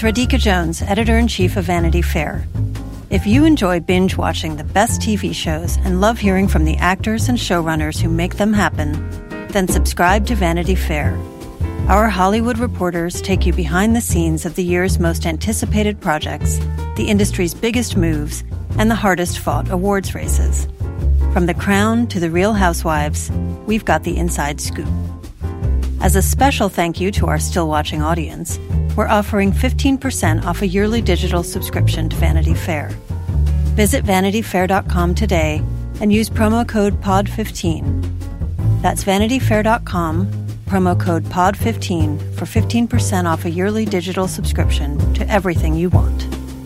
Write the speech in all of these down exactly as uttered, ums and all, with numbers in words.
It's Radhika Jones, Editor-in-Chief of Vanity Fair. If you enjoy binge-watching the best T V shows and love hearing from the actors and showrunners who make them happen, then subscribe to Vanity Fair. Our Hollywood reporters take you behind the scenes of the year's most anticipated projects, the industry's biggest moves, and the hardest-fought awards races. From The Crown to The Real Housewives, we've got the inside scoop. As a special thank you to our still-watching audience, we're offering fifteen percent off a yearly digital subscription to Vanity Fair. Visit vanity fair dot com today and use promo code P O D fifteen. That's vanity fair dot com, promo code P O D fifteen for fifteen percent off a yearly digital subscription to everything you want.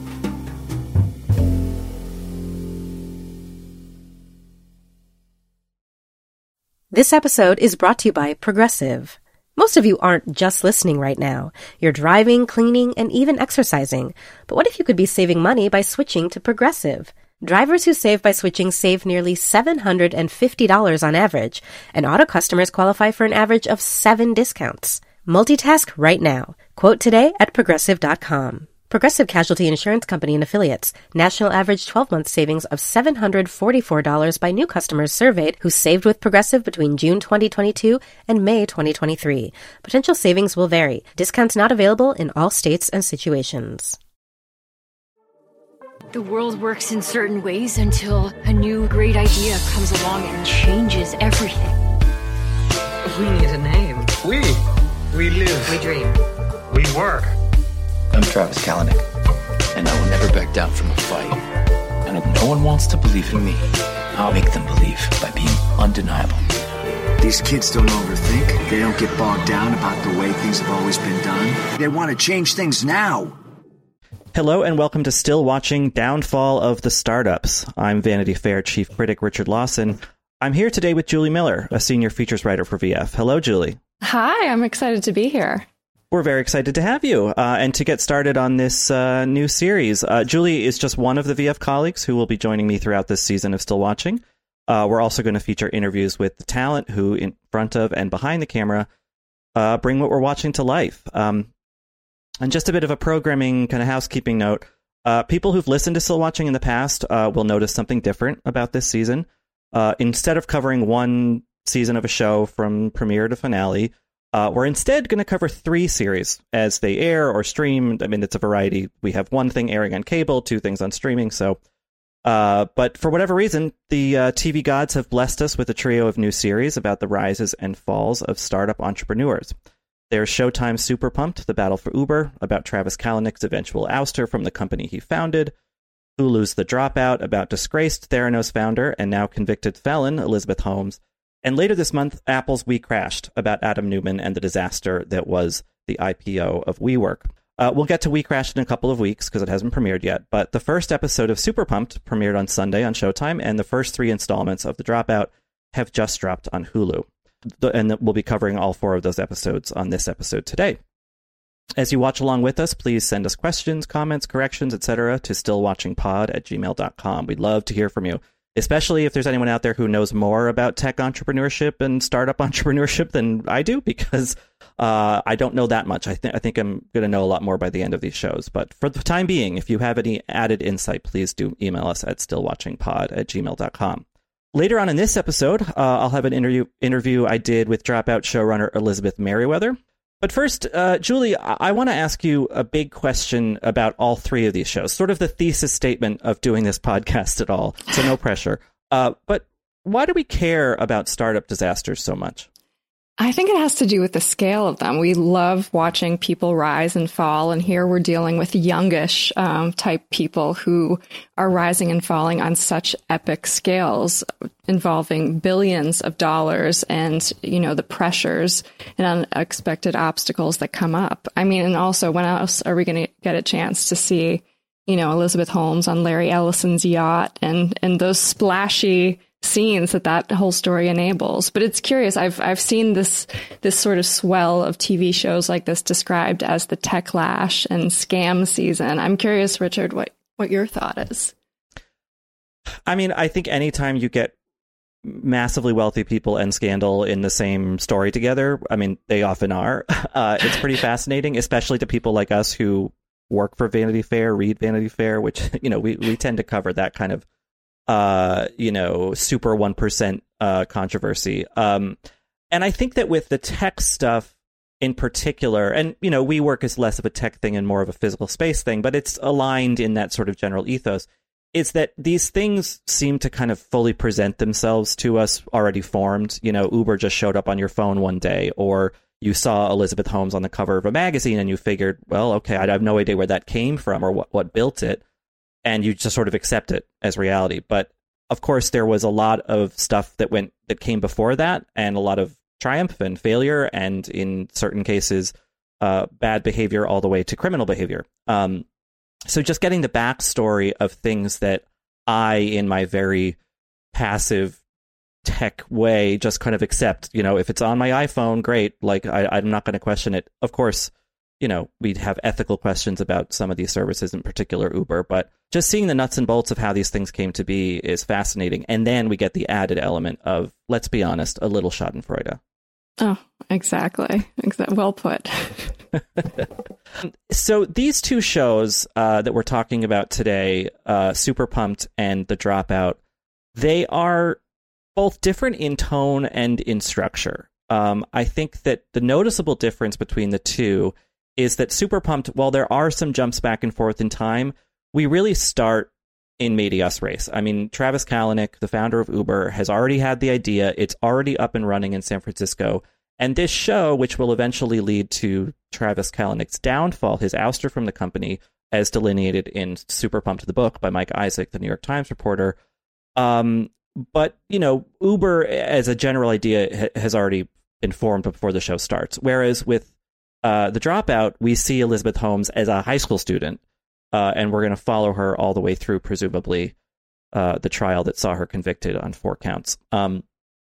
This episode is brought to you by Progressive. Most of you aren't just listening right now. You're driving, cleaning, and even exercising. But what if you could be saving money by switching to Progressive? Drivers who save by switching save nearly seven hundred fifty dollars on average, and auto customers qualify for an average of seven discounts. Multitask right now. Quote today at progressive dot com. Progressive Casualty Insurance Company and Affiliates. National average twelve-month savings of seven hundred forty-four dollars by new customers surveyed who saved with Progressive between June twenty twenty-two and May twenty twenty-three. Potential savings will vary. Discounts not available in all states and situations. The world works in certain ways until a new great idea comes along and changes everything. We need a name. We. We live. We dream. We work. I'm Travis Kalanick, and I will never back down from a fight. And if no one wants to believe in me, I'll make them believe by being undeniable. These kids don't overthink. They don't get bogged down about the way things have always been done. They want to change things now. Hello and welcome to Still Watching Downfall of the Startups. I'm Vanity Fair Chief Critic Richard Lawson. I'm here today with Julie Miller, a senior features writer for V F. Hello, Julie. Hi, I'm excited to be here. We're very excited to have you uh, and to get started on this uh, new series. Uh, Julie is just one of the V F colleagues who will be joining me throughout this season of Still Watching. Uh, we're also going to feature interviews with the talent who, in front of and behind the camera, uh, bring what we're watching to life. Um, and just a bit of a programming kind of housekeeping note. Uh, people who've listened to Still Watching in the past uh, will notice something different about this season. Uh, instead of covering one season of a show from premiere to finale, Uh, we're instead going to cover three series as they air or stream. I mean, it's a variety. We have one thing airing on cable, two things on streaming. So, uh, but for whatever reason, the uh, T V gods have blessed us with a trio of new series about the rises and falls of startup entrepreneurs. There's Showtime's Super Pumped, The Battle for Uber, about Travis Kalanick's eventual ouster from the company he founded. Hulu's The Dropout, about disgraced Theranos founder and now convicted felon Elizabeth Holmes. And later this month, Apple's We Crashed, about Adam Neumann and the disaster that was the I P O of WeWork. Uh, we'll get to We Crashed in a couple of weeks because it hasn't premiered yet, but the first episode of Super Pumped premiered on Sunday on Showtime, and the first three installments of The Dropout have just dropped on Hulu. The, and we'll be covering all four of those episodes on this episode today. As you watch along with us, please send us questions, comments, corrections, et cetera to stillwatchingpod at gmail dot com. We'd love to hear from you, especially if there's anyone out there who knows more about tech entrepreneurship and startup entrepreneurship than I do, because uh, I don't know that much. I, th- I think I'm going to know a lot more by the end of these shows. But for the time being, if you have any added insight, please do email us at stillwatchingpod at gmail dot com. Later on in this episode, uh, I'll have an interview interview I did with Dropout showrunner Elizabeth Merriweather. But first, uh, Julie, I, I want to ask you a big question about all three of these shows, sort of the thesis statement of doing this podcast at all, so no pressure. Uh, but why do we care about startup disasters so much? I think it has to do with the scale of them. We love watching people rise and fall, and here we're dealing with youngish um, type people who are rising and falling on such epic scales, involving billions of dollars and, you know, the pressures and unexpected obstacles that come up. I mean, and also, when else are we going to get a chance to see, you know, Elizabeth Holmes on Larry Ellison's yacht and, and those splashy scenes that that whole story enables? But it's curious. I've I've seen this this sort of swell of T V shows like this described as the techlash and scam season. I'm curious, Richard, what what your thought is. I mean, I think anytime you get massively wealthy people and scandal in the same story together, I mean, they often are. Uh, it's pretty fascinating, especially to people like us who work for Vanity Fair, read Vanity Fair, which, you know, we, we tend to cover that kind of, uh, you know, super one percent uh, controversy. Um, and I think that with the tech stuff in particular, and, you know, WeWork is less of a tech thing and more of a physical space thing, but it's aligned in that sort of general ethos, is that these things seem to kind of fully present themselves to us already formed. You know, Uber just showed up on your phone one day, or you saw Elizabeth Holmes on the cover of a magazine and you figured, well, okay, I have no idea where that came from or what, what built it. And you just sort of accept it as reality. But of course, there was a lot of stuff that went that came before that, and a lot of triumph and failure, and in certain cases, uh, bad behavior all the way to criminal behavior. Um, so just getting the backstory of things that I, in my very passive tech way, just kind of accept. You know, if it's on my iPhone, great. Like, I, I'm not going to question it. Of course, you know, we'd have ethical questions about some of these services, in particular Uber, but just seeing the nuts and bolts of how these things came to be is fascinating. And then we get the added element of, let's be honest, a little schadenfreude. Oh, exactly. Exactly. Well put. So these two shows uh, that we're talking about today, uh, Super Pumped and The Dropout, they are both different in tone and in structure. Um, I think that the noticeable difference between the two is that Super Pumped, while there are some jumps back and forth in time, we really start in medias res. I mean, Travis Kalanick, the founder of Uber, has already had the idea. It's already up and running in San Francisco. And this show, which will eventually lead to Travis Kalanick's downfall, his ouster from the company, as delineated in Super Pumped, the book by Mike Isaac, the New York Times reporter. Um, but, you know, Uber, as a general idea, ha- has already been formed before the show starts. Whereas with uh, The Dropout, we see Elizabeth Holmes as a high school student. Uh, and we're going to follow her all the way through, presumably, uh, the trial that saw her convicted on four counts. Um,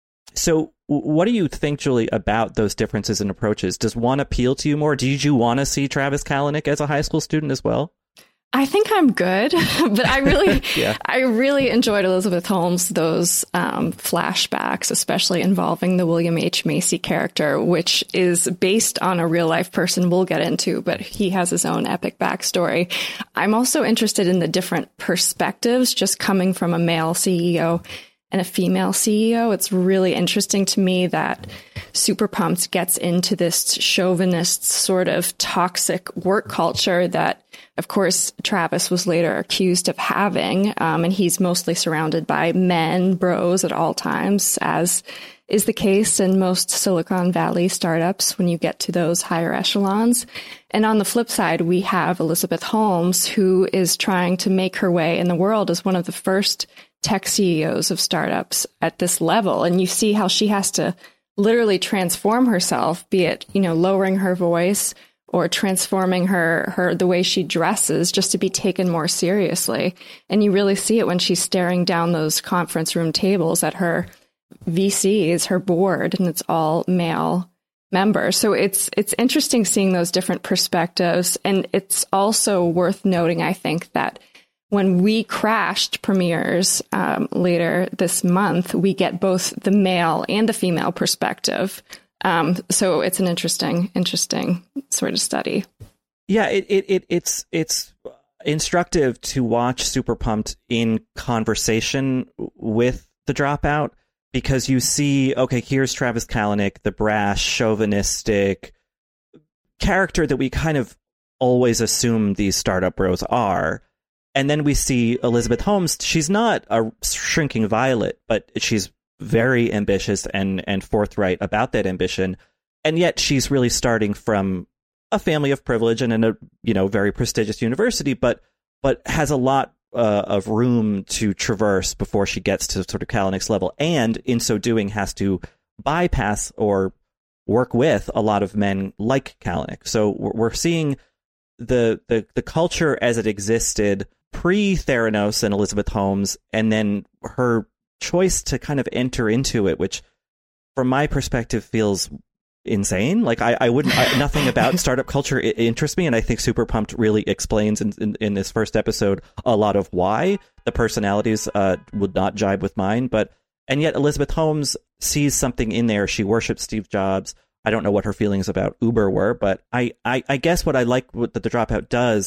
so w- what do you think, Julie, about those differences in approaches? Does one appeal to you more? Did you want to see Travis Kalanick as a high school student as well? I think I'm good, but I really, yeah. I really enjoyed Elizabeth Holmes, those um, flashbacks, especially involving the William H. Macy character, which is based on a real life person we'll get into, but he has his own epic backstory. I'm also interested in the different perspectives, just coming from a male C E O and a female C E O. It's really interesting to me that Super Pumped gets into this chauvinist sort of toxic work culture that, of course, Travis was later accused of having. Um, and he's mostly surrounded by men, bros at all times, as is the case in most Silicon Valley startups when you get to those higher echelons. And on the flip side, we have Elizabeth Holmes, who is trying to make her way in the world as one of the first tech C E Os of startups at this level. And you see how she has to literally transform herself, be it, you know, lowering her voice or transforming her, her, the way she dresses just to be taken more seriously. And you really see it when she's staring down those conference room tables at her V Cs, her board, and it's all male members. So it's, it's interesting seeing those different perspectives. And it's also worth noting, I think, that when We Crashed premieres um, later this month, we get both the male and the female perspective. Um, so it's an interesting, interesting sort of study. Yeah, it, it, it it's it's instructive to watch Super Pumped in conversation with The Dropout, because you see, okay, here's Travis Kalanick, the brash, chauvinistic character that we kind of always assume these startup bros are. And then we see Elizabeth Holmes. She's not a shrinking violet, but she's very ambitious and, and forthright about that ambition. And yet she's really starting from a family of privilege and in a, you know, very prestigious university, but but has a lot uh, of room to traverse before she gets to sort of Kalanick's level. And in so doing has to bypass or work with a lot of men like Kalanick. So we're, we're seeing the, the the culture as it existed pre-Theranos and Elizabeth Holmes, and then her choice to kind of enter into it, which from my perspective feels insane. Like I, I wouldn't, I, nothing about startup culture it, interests me. And I think Super Pumped really explains in, in, in this first episode a lot of why the personalities uh, would not jibe with mine. But, and yet Elizabeth Holmes sees something in there. She worships Steve Jobs. I don't know what her feelings about Uber were, but I, I, I guess what I like what the, the Dropout does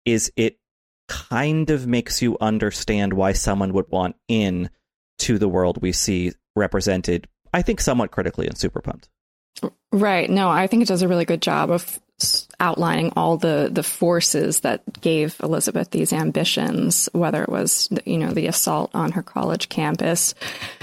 is it kind of makes you understand why someone would want in to the world we see represented, I think, somewhat critically in Super Pumped. Right. No, I think it does a really good job of outlining all the, the forces that gave Elizabeth these ambitions, whether it was, you know, the assault on her college campus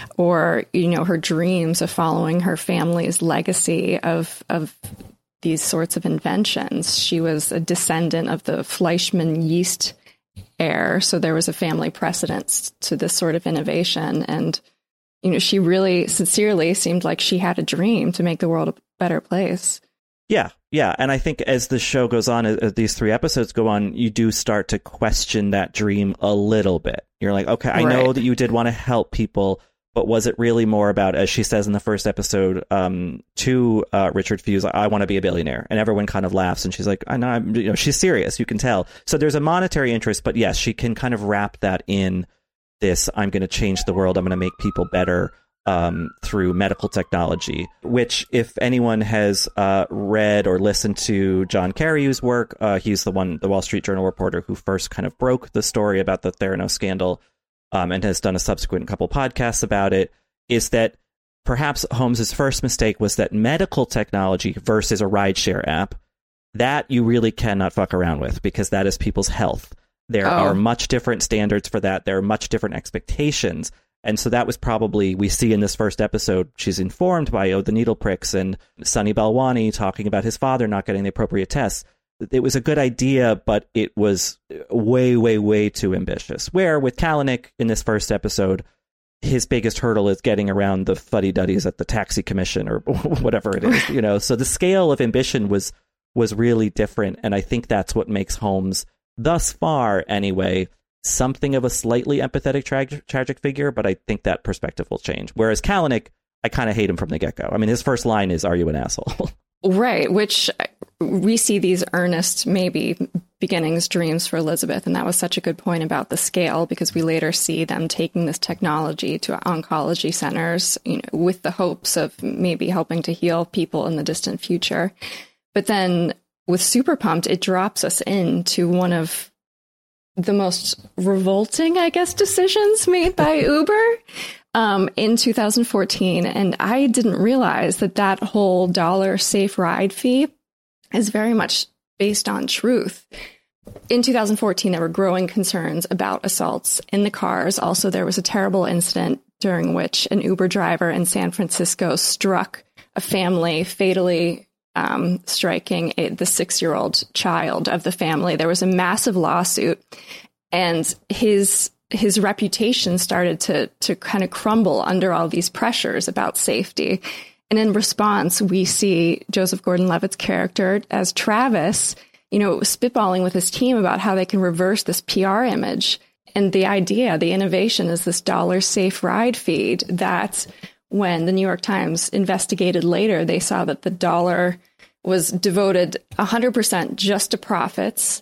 or, you know, her dreams of following her family's legacy of, of these sorts of inventions. She was a descendant of the Fleischmann yeast heir, so there was a family precedent to this sort of innovation. And, you know, she really sincerely seemed like she had a dream to make the world a better place. Yeah, yeah. And I think as the show goes on, as these three episodes go on, you do start to question that dream a little bit. You're like, okay, I know Right. that you did want to help people, but was it really more about, as she says in the first episode, um, to uh, Richard Fuse, I want to be a billionaire, and everyone kind of laughs, and she's like, I know, I'm, you know, she's serious, you can tell. So there's a monetary interest, but yes, she can kind of wrap that in this, I'm going to change the world, I'm going to make people better um, through medical technology, which if anyone has uh, read or listened to John Carreyrou's work, uh, he's the one, the Wall Street Journal reporter who first kind of broke the story about the Theranos scandal, Um, and has done a subsequent couple podcasts about it, is that perhaps Holmes's first mistake was that medical technology versus a rideshare app, that you really cannot fuck around with, because that is people's health. There Oh. are much different standards for that. There are much different expectations. And so that was probably, we see in this first episode, she's informed by oh, the needle pricks and Sonny Balwani talking about his father not getting the appropriate tests. It was a good idea, but it was way, way, way too ambitious. Where with Kalanick in this first episode, his biggest hurdle is getting around the fuddy-duddies at the taxi commission or whatever it is, you know. So the scale of ambition was was really different, and I think that's what makes Holmes, thus far anyway, something of a slightly empathetic tra- tragic figure. But I think that perspective will change. Whereas Kalanick, I kind of hate him from the get-go. I mean, his first line is, "Are you an asshole?" Right, which we see these earnest, maybe, beginnings, dreams for Elizabeth. And that was such a good point about the scale, because we later see them taking this technology to oncology centers, you know, with the hopes of maybe helping to heal people in the distant future. But then with Super Pumped, it drops us into one of the most revolting, I guess, decisions made by Uber. Um, in two thousand fourteen, and I didn't realize that that whole dollar safe ride fee is very much based on truth. In two thousand fourteen, there were growing concerns about assaults in the cars. Also, there was a terrible incident during which an Uber driver in San Francisco struck a family, fatally um, striking a, the six-year-old child of the family. There was a massive lawsuit, and his his reputation started to to kind of crumble under all these pressures about safety. And in response, we see Joseph Gordon-Levitt's character as Travis, you know, spitballing with his team about how they can reverse this P R image. And the idea, the innovation is this dollar safe ride feed that when the New York Times investigated later, they saw that the dollar was devoted one hundred percent just to profits.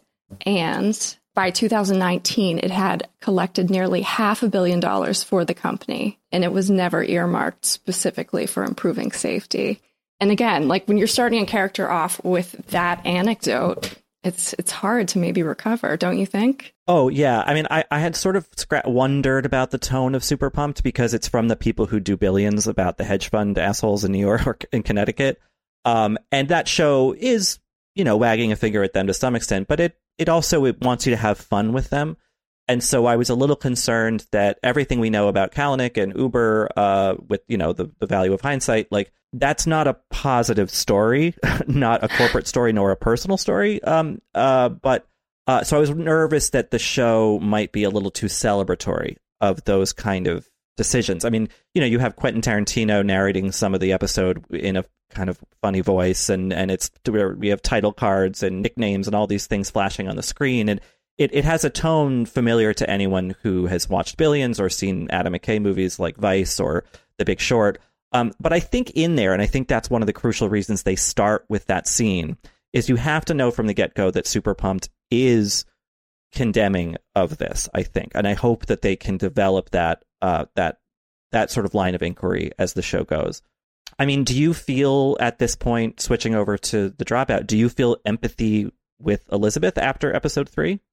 And by two thousand nineteen, it had collected nearly half a billion dollars for the company, and it was never earmarked specifically for improving safety. And again, like when you're starting a character off with that anecdote, it's it's hard to maybe recover, don't you think? Oh, yeah. I mean, I, I had sort of scra- wondered about the tone of Super Pumped, because it's from the people who do Billions, about the hedge fund assholes in New York or in Connecticut. Um, and that show is, you know, wagging a finger at them to some extent, but it It also it wants you to have fun with them. And so I was a little concerned that everything we know about Kalanick and Uber, uh, with, you know, the, the value of hindsight, like, that's not a positive story, not a corporate story, nor a personal story. Um, uh, but uh, so I was nervous that the show might be a little too celebratory of those kind of decisions. I mean, you know, you have Quentin Tarantino narrating some of the episode in a kind of funny voice, and and it's we have title cards and nicknames and all these things flashing on the screen, and it, it has a tone familiar to anyone who has watched Billions or seen Adam McKay movies like Vice or The Big Short. Um, but I think in there, and I think that's one of the crucial reasons they start with that scene, is you have to know from the get-go that Super Pumped is condemning of this, I think, and I hope that they can develop that uh, that that sort of line of inquiry as the show goes. I mean, do you feel at this point, switching over to The Dropout, do you feel empathy with Elizabeth after episode three?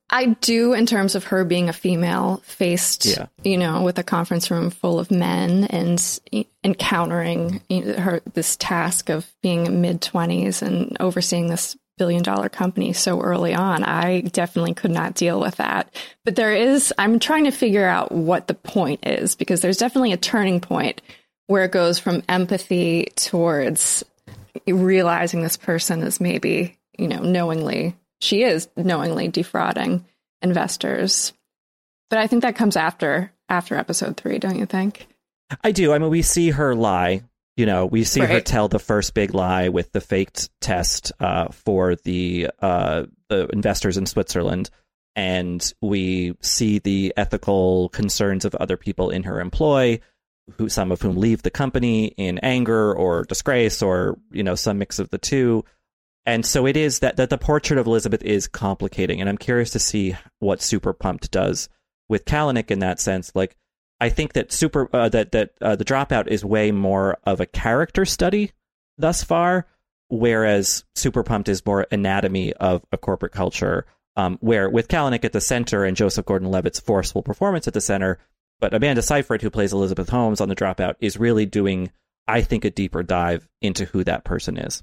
I do, in terms of her being a female faced, yeah. you know, with a conference room full of men and encountering her this task of being mid twenties and overseeing this billion dollar company so early on. I definitely could not deal with that. But there is, I'm trying to figure out what the point is, because there's definitely a turning point where it goes from empathy towards realizing this person is maybe, you know, knowingly, she is knowingly defrauding investors. But I think that comes after, after episode three, don't you think? I do. I mean, we see her lie. You know, we see right. her tell the first big lie with the faked test uh, for the uh, the investors in Switzerland. And we see the ethical concerns of other people in her employ, who some of whom leave the company in anger or disgrace or, you know, some mix of the two. And so it is that, that the portrait of Elizabeth is complicating. And I'm curious to see what Super Pumped does with Kalanick in that sense. Like, I think that super uh, that that uh, The Dropout is way more of a character study thus far, whereas Super Pumped is more anatomy of a corporate culture. Um, where with Kalanick at the center and Joseph Gordon-Levitt's forceful performance at the center, but Amanda Seyfried, who plays Elizabeth Holmes on The Dropout, is really doing, I think, a deeper dive into who that person is.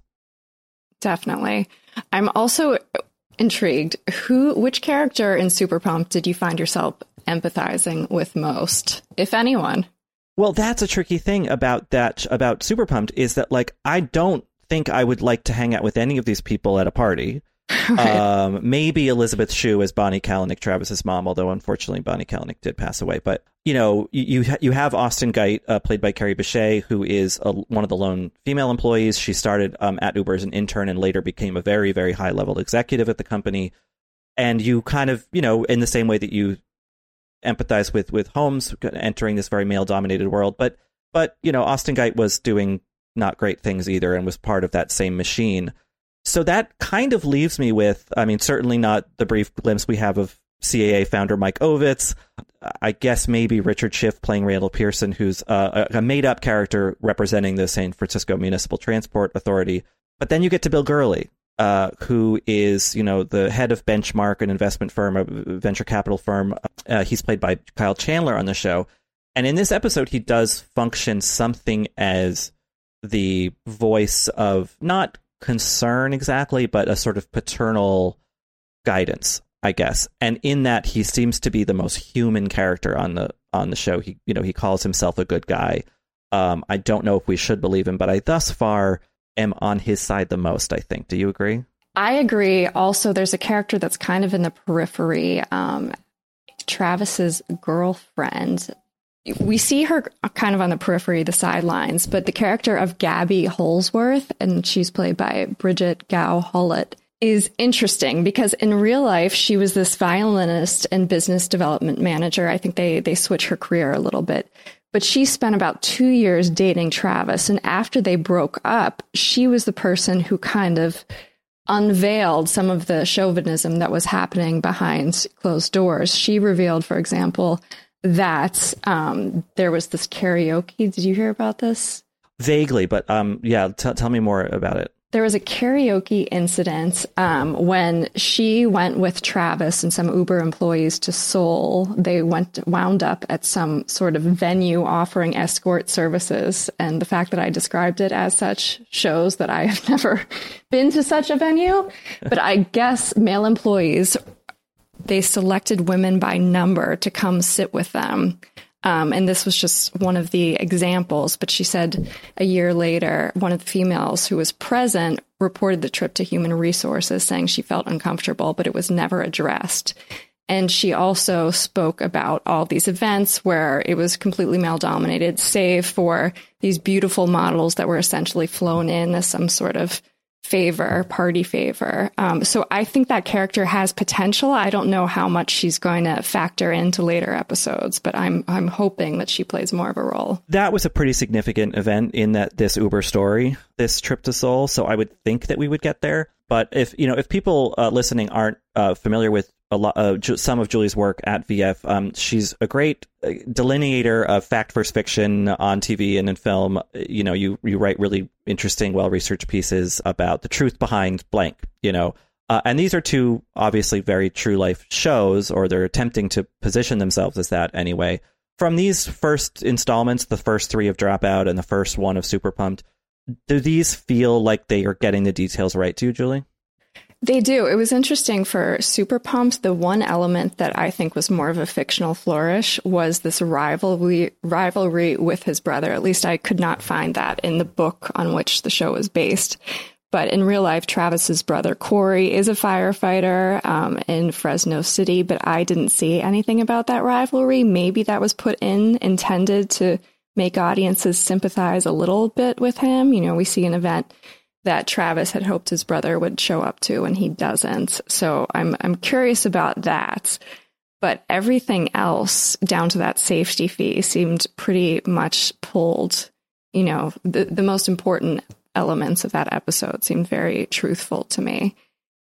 Definitely. I'm also intrigued. Who, which character in Super Pumped did you find yourself empathizing with most, if anyone? Well, that's a tricky thing about that, about Super Pumped, is that, like, I don't think I would like to hang out with any of these people at a party. Right. Um, maybe Elizabeth Shue as Bonnie Kalanick, Travis's mom, although unfortunately Bonnie Kalanick did pass away. But, you know, you you have Austin Geit, uh, played by Carrie Bechet, who is a, one of the lone female employees. She started um, at Uber as an intern and later became a very, very high-level executive at the company. And you kind of, you know, in the same way that you empathize with with Holmes entering this very male-dominated world. But, but you know, Austin Geit was doing not great things either and was part of that same machine. So that kind of leaves me with, I mean, certainly not the brief glimpse we have of C A A founder Mike Ovitz. I guess maybe Richard Schiff playing Randall Pearson, who's uh, a made-up character representing the San Francisco Municipal Transport Authority. But then you get to Bill Gurley, uh, who is, you know, the head of Benchmark, an investment firm, a venture capital firm. Uh, he's played by Kyle Chandler on the show. And in this episode, he does function something as the voice of not concern exactly, but a sort of paternal guidance, I guess. And in that, he seems to be the most human character on the on the show. He, you know, he calls himself a good guy. Um, I don't know if we should believe him, but I thus far am on his side the most, I think. Do you agree? I agree. Also, there's a character that's kind of in the periphery. Um, Travis's girlfriend. We see her kind of on the periphery, the sidelines, but the character of Gabby Holsworth, and she's played by Bridget Gow-Hullett, is interesting because in real life, she was this violinist and business development manager. I think they, they switch her career a little bit, but she spent about two years dating Travis. And after they broke up, she was the person who kind of unveiled some of the chauvinism that was happening behind closed doors. She revealed, for example, that um, there was this karaoke. Did you hear about this? Vaguely, but um, yeah, t- tell me more about it. There was a karaoke incident um, when she went with Travis and some Uber employees to Seoul. They went wound up at some sort of venue offering escort services. And the fact that I described it as such shows that I have never been to such a venue. But I guess male employees, they selected women by number to come sit with them. Um, and this was just one of the examples. But she said a year later, one of the females who was present reported the trip to Human Resources, saying she felt uncomfortable, but it was never addressed. And she also spoke about all these events where it was completely male-dominated, save for these beautiful models that were essentially flown in as some sort of favor, party favor. Um, so I think that character has potential. I don't know how much she's going to factor into later episodes, but I'm I'm hoping that she plays more of a role. That was a pretty significant event in that this Uber story, this trip to Seoul. So I would think that we would get there. But if you know, if people uh, listening aren't uh, familiar with a lot, uh, ju- some of Julie's work at V F, um, she's a great delineator of fact versus fiction on T V and in film. You know, you you write really interesting, well-researched pieces about the truth behind blank. You know, Uh, and these are two obviously very true life shows, or they're attempting to position themselves as that anyway. From these first installments, the first three of Dropout and the first one of Super Pumped, do these feel like they are getting the details right to you, Julie? They do. It was interesting for Super Pumped. The one element that I think was more of a fictional flourish was this rivalry rivalry with his brother. At least I could not find that in the book on which the show was based. But in real life, Travis's brother, Corey, is a firefighter um, in Fresno City, but I didn't see anything about that rivalry. Maybe that was put in, intended to make audiences sympathize a little bit with him. You know, we see an event that Travis had hoped his brother would show up to, and he doesn't. So I'm I'm curious about that. But everything else, down to that safety fee, seemed pretty much pulled. You know, the, the most important elements of that episode seemed very truthful to me.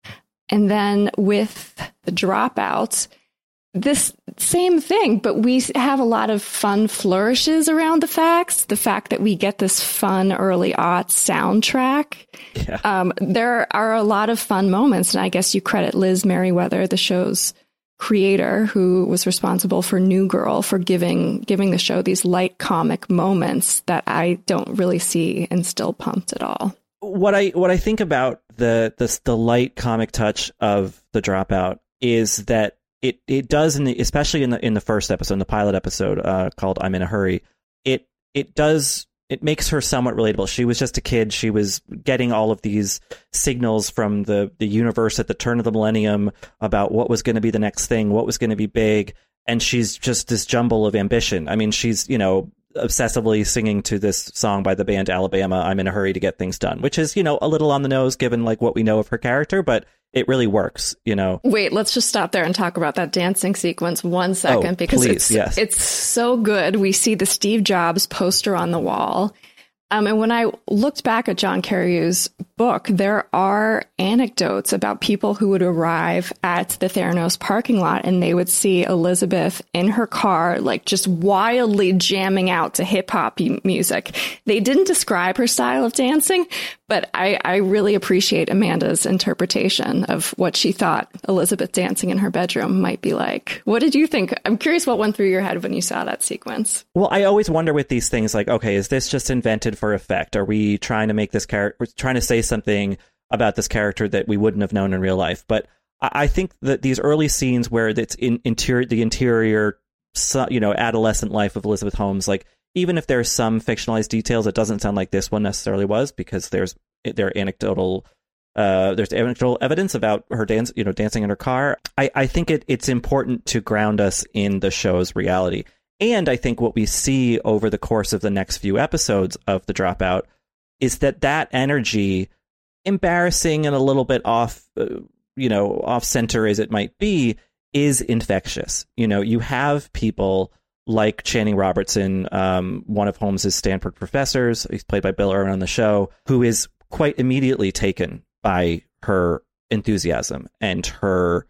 And then with the Dropouts, this same thing, but we have a lot of fun flourishes around the facts. The fact that we get this fun early aughts soundtrack. Yeah. Um, there are a lot of fun moments, and I guess you credit Liz Merriweather, the show's creator, who was responsible for New Girl, for giving giving the show these light comic moments that I don't really see in Still Pumped at all. What I what I think about the the, the light comic touch of the Dropout is that it it does, in the, especially in the in the first episode, in the pilot episode uh, called "I'm in a Hurry," it it does. It makes her somewhat relatable. She was just a kid. She was getting all of these signals from the, the universe at the turn of the millennium about what was going to be the next thing, what was going to be big. And she's just this jumble of ambition. I mean, she's, you know, obsessively singing to this song by the band Alabama, "I'm in a hurry to get things done," which is, you know, a little on the nose given like what we know of her character, but it really works, you know. Wait, let's just stop there and talk about that dancing sequence one second, oh, because please, it's yes. it's so good. We see the Steve Jobs poster on the wall. Um, and when I looked back at John Carreyrou's book, there are anecdotes about people who would arrive at the Theranos parking lot and they would see Elizabeth in her car, like just wildly jamming out to hip hop music. They didn't describe her style of dancing, but I, I really appreciate Amanda's interpretation of what she thought Elizabeth dancing in her bedroom might be like. What did you think? I'm curious what went through your head when you saw that sequence. Well, I always wonder with these things, like, okay, is this just invented for effect? Are we trying to make this character, trying to say something about this character that we wouldn't have known in real life? But I think that these early scenes where it's in interior, the interior, you know, adolescent life of Elizabeth Holmes, like, even if there's some fictionalized details, it doesn't sound like this one necessarily was, because there's there are anecdotal uh, there's anecdotal evidence about her dance, you know, dancing in her car. I, I think it, it's important to ground us in the show's reality. And I think what we see over the course of the next few episodes of The Dropout is that that energy, embarrassing and a little bit off, uh, you know, off center as it might be, is infectious. You know, you have people like Channing Robertson, um, one of Holmes's Stanford professors, he's played by Bill Irwin on the show, who is quite immediately taken by her enthusiasm and her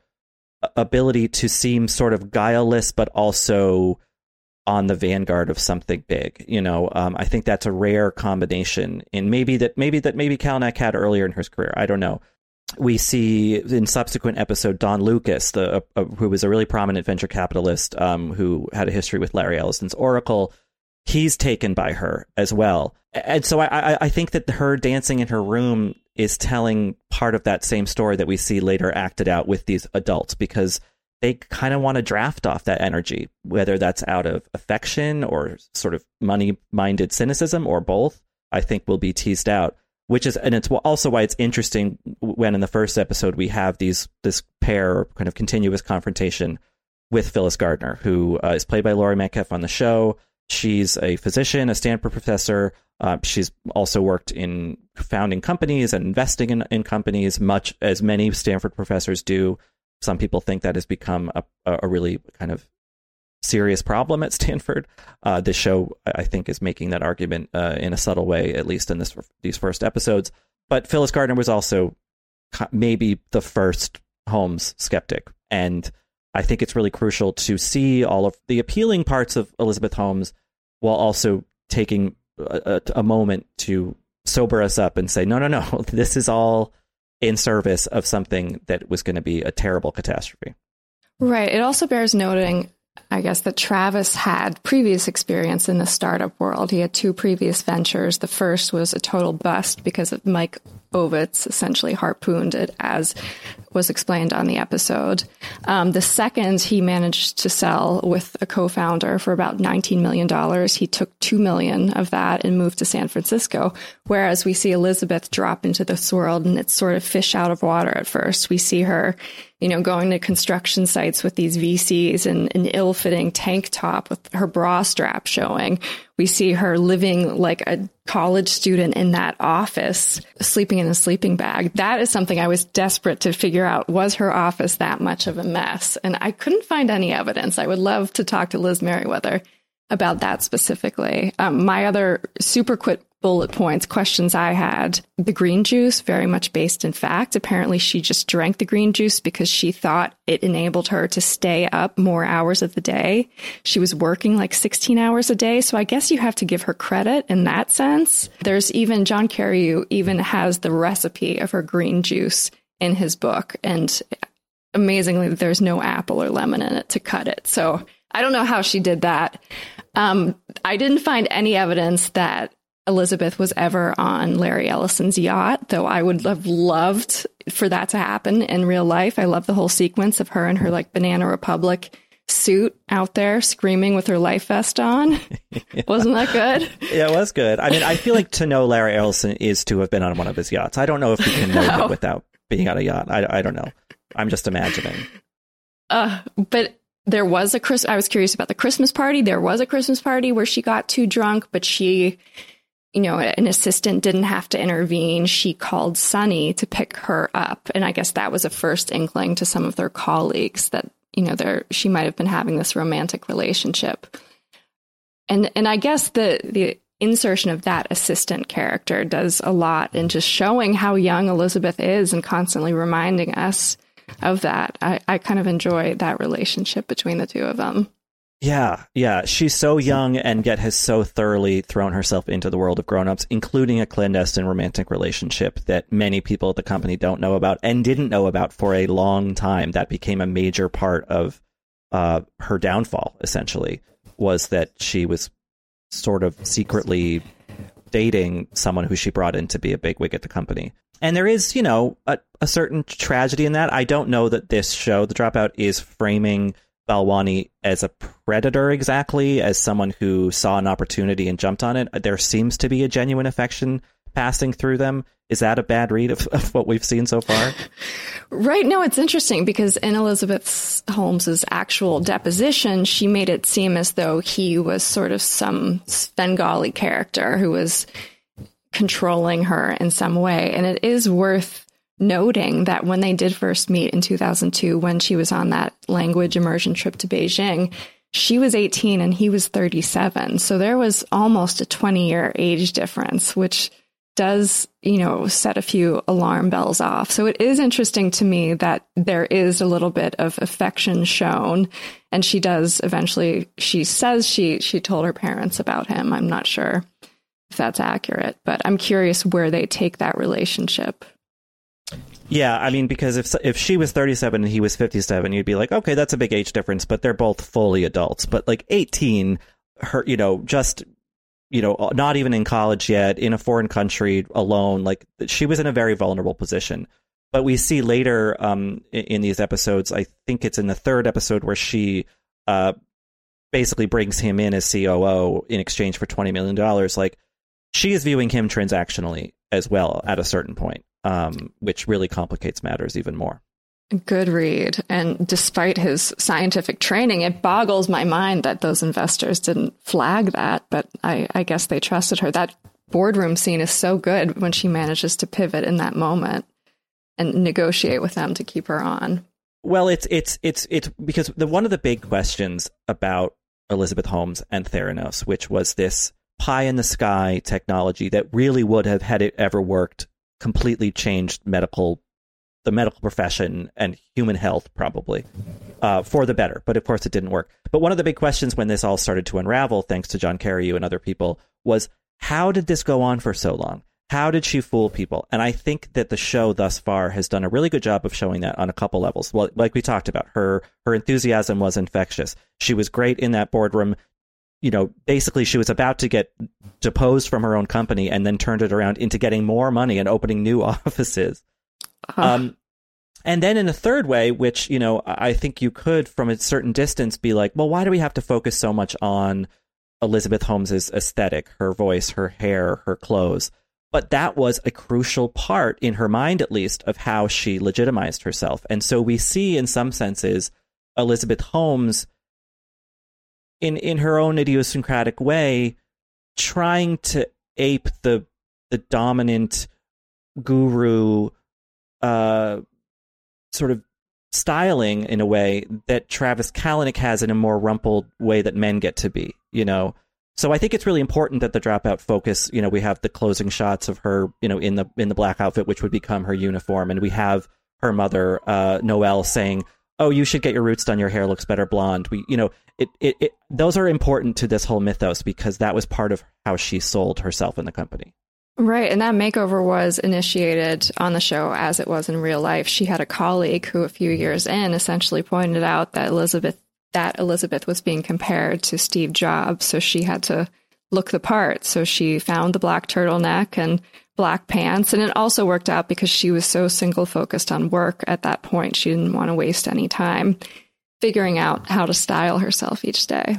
ability to seem sort of guileless, but also on the vanguard of something big. You know, um, I think that's a rare combination, and maybe that maybe that maybe Kalanick had earlier in her career. I don't know. We see in subsequent episode Don Lucas, the uh, uh, who was a really prominent venture capitalist, um, who had a history with Larry Ellison's Oracle. He's taken by her as well, and so I, I, I think that her dancing in her room is telling part of that same story that we see later acted out with these adults, because they kind of want to draft off that energy, whether that's out of affection or sort of money-minded cynicism or both. I think will be teased out. Which is, and it's also why it's interesting when in the first episode we have these this pair kind of continuous confrontation with Phyllis Gardner, who uh, is played by Laurie Metcalf on the show. She's a physician, a Stanford professor. Uh, she's also worked in founding companies and investing in, in companies, much as many Stanford professors do. Some people think that has become a, a really kind of serious problem at Stanford. Uh, this show, I think, is making that argument uh, in a subtle way, at least in this these first episodes. But Phyllis Gardner was also maybe the first Holmes skeptic. And I think it's really crucial to see all of the appealing parts of Elizabeth Holmes while also taking a, a, a moment to sober us up and say, no, no, no, this is all in service of something that was going to be a terrible catastrophe. Right. It also bears noting, I guess, that Travis had previous experience in the startup world. He had two previous ventures. The first was a total bust because of Mike Ovitz essentially harpooned it, as was explained on the episode. Um, the second, he managed to sell with a co-founder for about nineteen million dollars. He took two million dollars of that and moved to San Francisco, whereas we see Elizabeth drop into this world and it's sort of fish out of water at first. We see her, you know, going to construction sites with these V Cs in an ill-fitting tank top with her bra strap showing. We see her living like a college student in that office, sleeping in a sleeping bag. That is something I was desperate to figure out. Was her office that much of a mess? And I couldn't find any evidence. I would love to talk to Liz Merriweather about that specifically. Um, my other super quick bullet points, questions I had, the green juice, very much based in fact. Apparently she just drank the green juice because she thought it enabled her to stay up more hours of the day. She was working like sixteen hours a day. So I guess you have to give her credit in that sense. There's even, John Carreyrou even has the recipe of her green juice in his book. And amazingly, there's no apple or lemon in it to cut it. So I don't know how she did that. Um, I didn't find any evidence that Elizabeth was ever on Larry Ellison's yacht, though I would have loved for that to happen in real life. I love the whole sequence of her in her like Banana Republic suit out there screaming with her life vest on. Yeah. Wasn't that good? Yeah, it was good. I mean, I feel like to know Larry Ellison is to have been on one of his yachts. I don't know if you can know no. him without being on a yacht. I, I don't know. I'm just imagining. Uh, but there was a Chris. I was curious about the Christmas party. There was a Christmas party where she got too drunk, but she, you know, an assistant didn't have to intervene. She called Sonny to pick her up. And I guess that was a first inkling to some of their colleagues that, you know, there she might have been having this romantic relationship. And and I guess the the insertion of that assistant character does a lot in just showing how young Elizabeth is and constantly reminding us of that. I, I kind of enjoy that relationship between the two of them. Yeah, yeah. She's so young and yet has so thoroughly thrown herself into the world of grown-ups, including a clandestine romantic relationship that many people at the company don't know about and didn't know about for a long time. That became a major part of uh, her downfall, essentially, was that she was sort of secretly dating someone who she brought in to be a bigwig at the company. And there is, you know, a, a certain tragedy in that. I don't know that this show, The Dropout, is framing Balwani as a predator exactly, as someone who saw an opportunity and jumped on it. There seems to be a genuine affection passing through them. Is that a bad read of, of what we've seen so far? Right. No, it's interesting because in Elizabeth Holmes's actual deposition, she made it seem as though he was sort of some Svengali character who was controlling her in some way. And it is worth noting that when they did first meet in two thousand two, when she was on that language immersion trip to Beijing, she was eighteen and he was thirty-seven. So there was almost a twenty year age difference, which does, you know, set a few alarm bells off. So it is interesting to me that there is a little bit of affection shown. And she does eventually, she says she, she told her parents about him. I'm not sure if that's accurate, but I'm curious where they take that relationship. Yeah, I mean, because if if she was thirty-seven and he was fifty-seven, you'd be like, okay, that's a big age difference, but they're both fully adults. But like eighteen, her, you know, just, you know, not even in college yet, in a foreign country, alone, like she was in a very vulnerable position. But we see later um, in, in these episodes, I think it's in the third episode where she uh, basically brings him in as C O O in exchange for twenty million dollars. Like, she is viewing him transactionally as well at a certain point. Um, which really complicates matters even more. Good read. And despite his scientific training, it boggles my mind that those investors didn't flag that. But I, I guess they trusted her. That boardroom scene is so good when she manages to pivot in that moment and negotiate with them to keep her on. Well, it's it's it's it's because the one of the big questions about Elizabeth Holmes and Theranos, which was this pie in the sky technology that really would have, had it ever worked, completely changed medical, the medical profession and human health probably uh, for the better. But of course it didn't work. But one of the big questions when this all started to unravel, thanks to John Carreyrou and other people, was how did this go on for so long? How did she fool people? And I think that the show thus far has done a really good job of showing that on a couple levels. Well, like we talked about, her her enthusiasm was infectious. She was great in that boardroom. You know, basically she was about to get deposed from her own company and then turned it around into getting more money and opening new offices. Uh-huh. Um, and then in a third way, which, you know, I think you could from a certain distance be like, well, why do we have to focus so much on Elizabeth Holmes's aesthetic, her voice, her hair, her clothes? But that was a crucial part, in her mind at least, of how she legitimized herself. And so we see, in some senses, Elizabeth Holmes, in, in her own idiosyncratic way, trying to ape the the dominant guru uh, sort of styling, in a way, that Travis Kalanick has in a more rumpled way that men get to be, you know? So I think it's really important that the Dropout focus, you know, we have the closing shots of her, you know, in the in the black outfit, which would become her uniform. And we have her mother, uh, Noelle, saying, oh, you should get your roots done. Your hair looks better blonde. We, you know, it, it, it those are important to this whole mythos because that was part of how she sold herself in the company. Right. And that makeover was initiated on the show as it was in real life. She had a colleague who a few years in essentially pointed out that Elizabeth that Elizabeth was being compared to Steve Jobs, so she had to look the part. So she found the black turtleneck and black pants, and it also worked out because she was so single-focused on work at that point. She didn't want to waste any time figuring out how to style herself each day.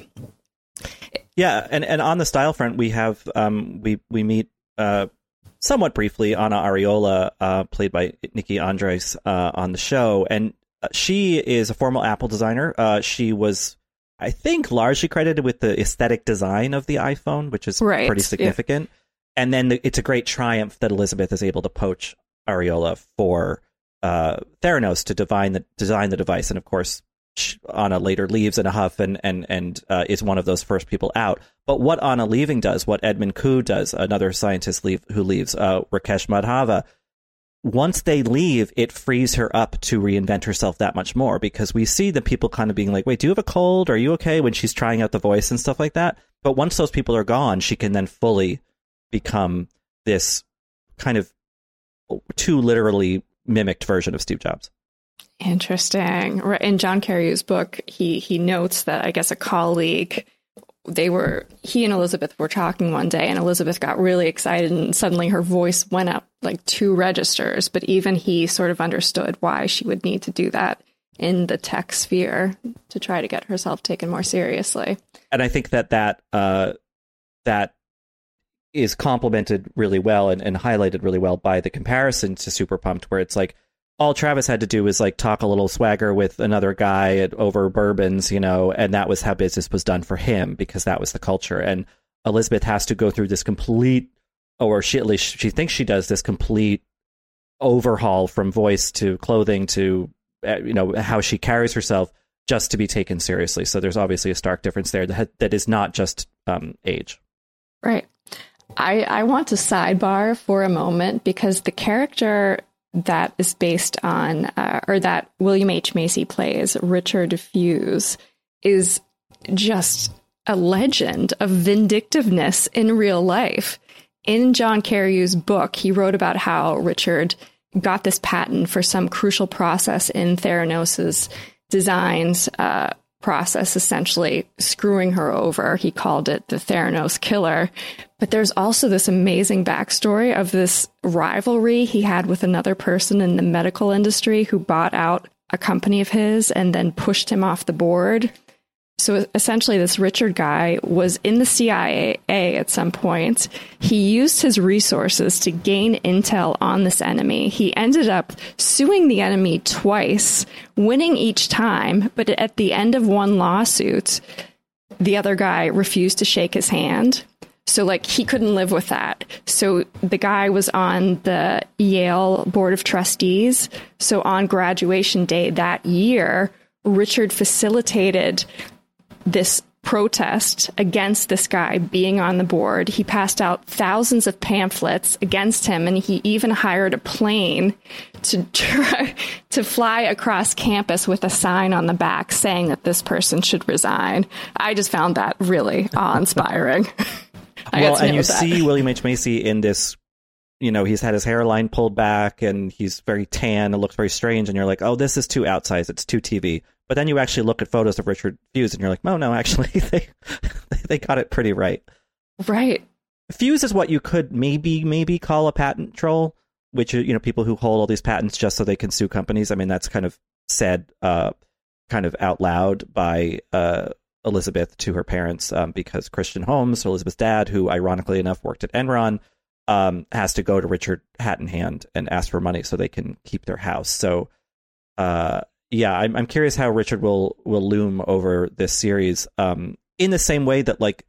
Yeah, and, and on the style front, we have um, we we meet uh, somewhat briefly Anna Ariola, uh, played by Nikki Andres, uh, on the show, and she is a former Apple designer. Uh, she was, I think, largely credited with the aesthetic design of the iPhone, which is right. pretty significant. Yeah. And then the, it's a great triumph that Elizabeth is able to poach Ariola for uh, Theranos to design the, design the device. And of course, Anna later leaves in a huff and and and uh, is one of those first people out. But what Anna leaving does, what Edmund Koo does, another scientist leave, who leaves, uh, Rakesh Madhava, once they leave, it frees her up to reinvent herself that much more, because we see the people kind of being like, wait, do you have a cold? Are you okay? When she's trying out the voice and stuff like that. But once those people are gone, she can then fully become this kind of too literally mimicked version of Steve Jobs. Interesting. In John Caryou's book, he he notes that I guess a colleague, they were, he and Elizabeth were talking one day, and Elizabeth got really excited, and suddenly her voice went up like two registers. But even he sort of understood why she would need to do that in the tech sphere to try to get herself taken more seriously. And I think that that uh, that is complemented really well and, and highlighted really well by the comparison to Super Pumped, where it's like, all Travis had to do was like talk a little swagger with another guy at, over bourbons, you know, and that was how business was done for him, because that was the culture. And Elizabeth has to go through this complete, or she at least she thinks she does, this complete overhaul from voice to clothing to, you know, how she carries herself, just to be taken seriously. So there's obviously a stark difference there that that is not just um, age. Right. I, I want to sidebar for a moment, because the character that is based on, uh, or that William H. Macy plays, Richard Fuse, is just a legend of vindictiveness in real life. In John Caryou's book, he wrote about how Richard got this patent for some crucial process in Theranos's designs uh, process, essentially screwing her over. He called it the Theranos killer. But there's also this amazing backstory of this rivalry he had with another person in the medical industry who bought out a company of his and then pushed him off the board. So essentially, this Richard guy was in the C I A at some point. He used his resources to gain intel on this enemy. He ended up suing the enemy twice, winning each time. But at the end of one lawsuit, the other guy refused to shake his hand. So, like, he couldn't live with that. So the guy was on the Yale Board of Trustees. So on graduation day that year, Richard facilitated this protest against this guy being on the board. He passed out thousands of pamphlets against him, and he even hired a plane to try to fly across campus with a sign on the back saying that this person should resign. I just found that really awe-inspiring. Well, and you see William H. Macy in this you know, he's had his hairline pulled back and he's very tan and looks very strange. And you're like, oh, this is too outsized. It's too T V. But then you actually look at photos of Richard Fuse and you're like, oh, no, actually, they they got it pretty right. Right. Fuse is what you could maybe, maybe call a patent troll, which, you know, people who hold all these patents just so they can sue companies. I mean, that's kind of said uh, kind of out loud by uh, Elizabeth to her parents um, because Christian Holmes, Elizabeth's dad, who ironically enough worked at Enron, um, has to go to Richard Hat in Hand and ask for money so they can keep their house. So, uh, yeah, I'm, I'm curious how Richard will will loom over this series um, in the same way that, like,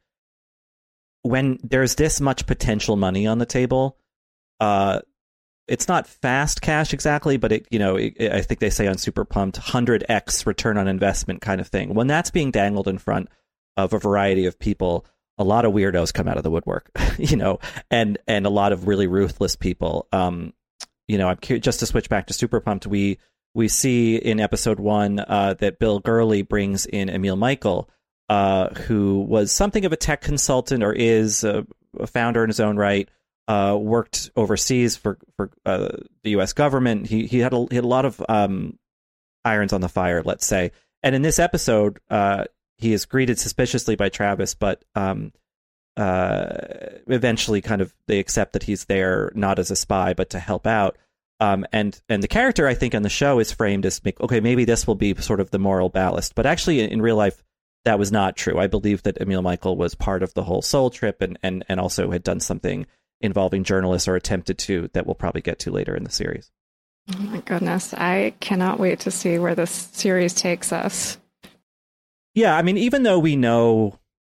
when there's this much potential money on the table, uh, it's not fast cash exactly, but it, you know, it, it, I think they say on Super Pumped, one hundred x return on investment kind of thing. When that's being dangled in front of a variety of people, a lot of weirdos come out of the woodwork, you know, and and a lot of really ruthless people. Um, you know, I'm curious, just to switch back to Super Pumped, we we see in episode one uh, that Bill Gurley brings in Emil Michael, uh, who was something of a tech consultant or is a, a founder in his own right. Uh, worked overseas for for uh, the U S government. He he had a, he had a lot of um, irons on the fire, let's say. And in this episode, uh, he is greeted suspiciously by Travis, but um, uh, eventually, kind of, they accept that he's there not as a spy, but to help out. Um, and and the character, I think, on the show is framed as, okay, maybe this will be sort of the moral ballast. But actually, in, in real life, that was not true. I believe that Emil Michael was part of the whole Soul trip, and and and also had done something involving journalists, or attempted to, that we'll probably get to later in the series. Oh my goodness. I cannot wait to see where this series takes us. Yeah, I mean, even though we know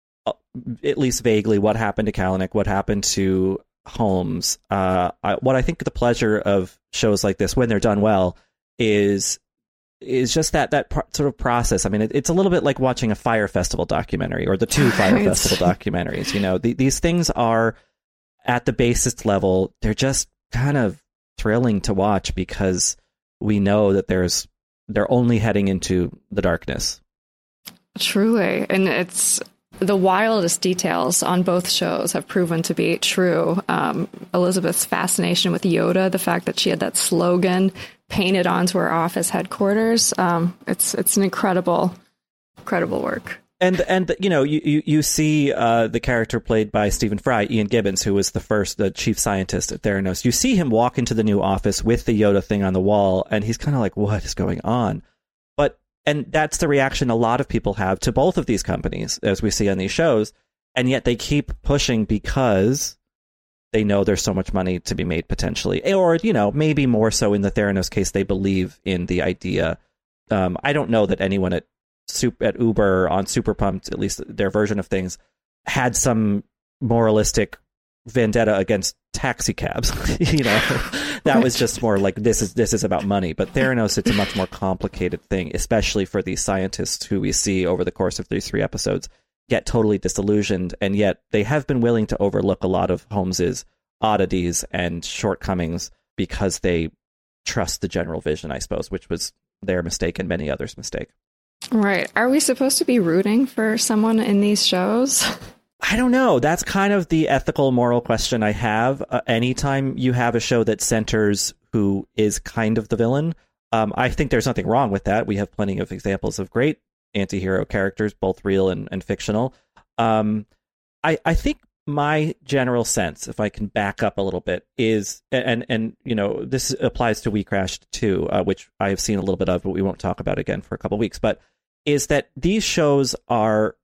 at least vaguely what happened to Kalanick, what happened to Holmes, uh, I, what I think the pleasure of shows like this, when they're done well, is is just that that pro- sort of process. I mean, it, it's a little bit like watching a Fyre Festival documentary, or the two Fyre Festival documentaries. You know, the, these things are, at the basest level, they're just kind of thrilling to watch because we know that there's they're only heading into the darkness. Truly. And it's the wildest details on both shows have proven to be true. Um, Elizabeth's fascination with Yoda, the fact that she had that slogan painted onto her office headquarters. Um, it's it's an incredible, incredible work. And, and you know, you, you, you see uh, the character played by Stephen Fry, Ian Gibbons, who was the first, the chief scientist at Theranos. You see him walk into the new office with the Yoda thing on the wall, and he's kind of like, what is going on? But, and that's the reaction a lot of people have to both of these companies, as we see on these shows, and yet they keep pushing because they know there's so much money to be made potentially. Or, you know, maybe more so in the Theranos case, they believe in the idea. Um, I don't know that anyone at Super, at Uber on Super Pumped, at least their version of things, had some moralistic vendetta against taxi cabs. You know, that was just more like, this is this is about money. But Theranos, it's a much more complicated thing, especially for these scientists who we see over the course of these three episodes get totally disillusioned, and yet they have been willing to overlook a lot of Holmes's oddities and shortcomings because they trust the general vision, I suppose, which was their mistake and many others' mistake. Right. Are we supposed to be rooting for someone in these shows? I don't know. That's kind of the ethical, moral question I have. Uh, anytime you have a show that centers who is kind of the villain, um, I think there's nothing wrong with that. We have plenty of examples of great anti-hero characters, both real and, and fictional. Um, I, I think my general sense, if I can back up a little bit, is, and, and you know, this applies to We Crashed too, uh, which I have seen a little bit of, but we won't talk about again for a couple of weeks, but is that these shows are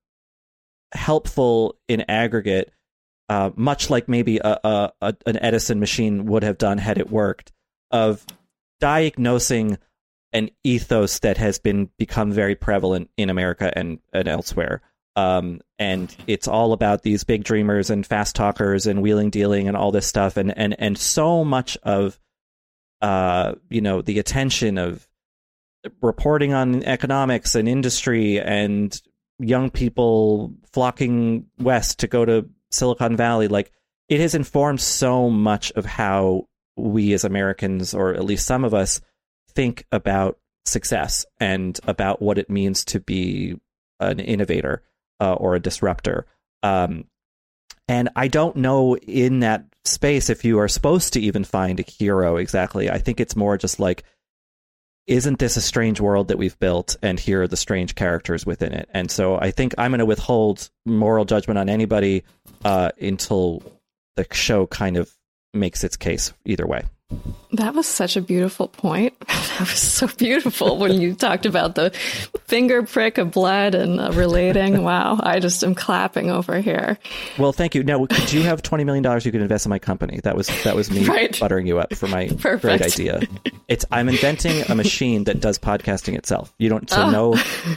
helpful in aggregate, uh, much like maybe a, a, a an Edison machine would have done had it worked, of diagnosing an ethos that has been become very prevalent in America and, and elsewhere. Um, and it's all about these big dreamers and fast talkers and wheeling dealing and all this stuff. And, and, and so much of, uh, you know, the attention of reporting on economics and industry and young people flocking west to go to Silicon Valley, like, it has informed so much of how we as Americans, or at least some of us, think about success and about what it means to be an innovator uh, or a disruptor. Um, and I don't know, in that space, if you are supposed to even find a hero exactly, I think it's more just like, isn't this a strange world that we've built, and here are the strange characters within it? And so I think I'm going to withhold moral judgment on anybody uh, until the show kind of makes its case either way. That was such a beautiful point. That was so beautiful when you talked about the finger prick of blood and uh, relating. Wow, I just am clapping over here. Well, thank you. Now, could you have twenty million dollars you could invest in my company? That was that was me right. buttering you up for my Perfect. great idea. It's I'm inventing a machine that does podcasting itself. You don't so oh. no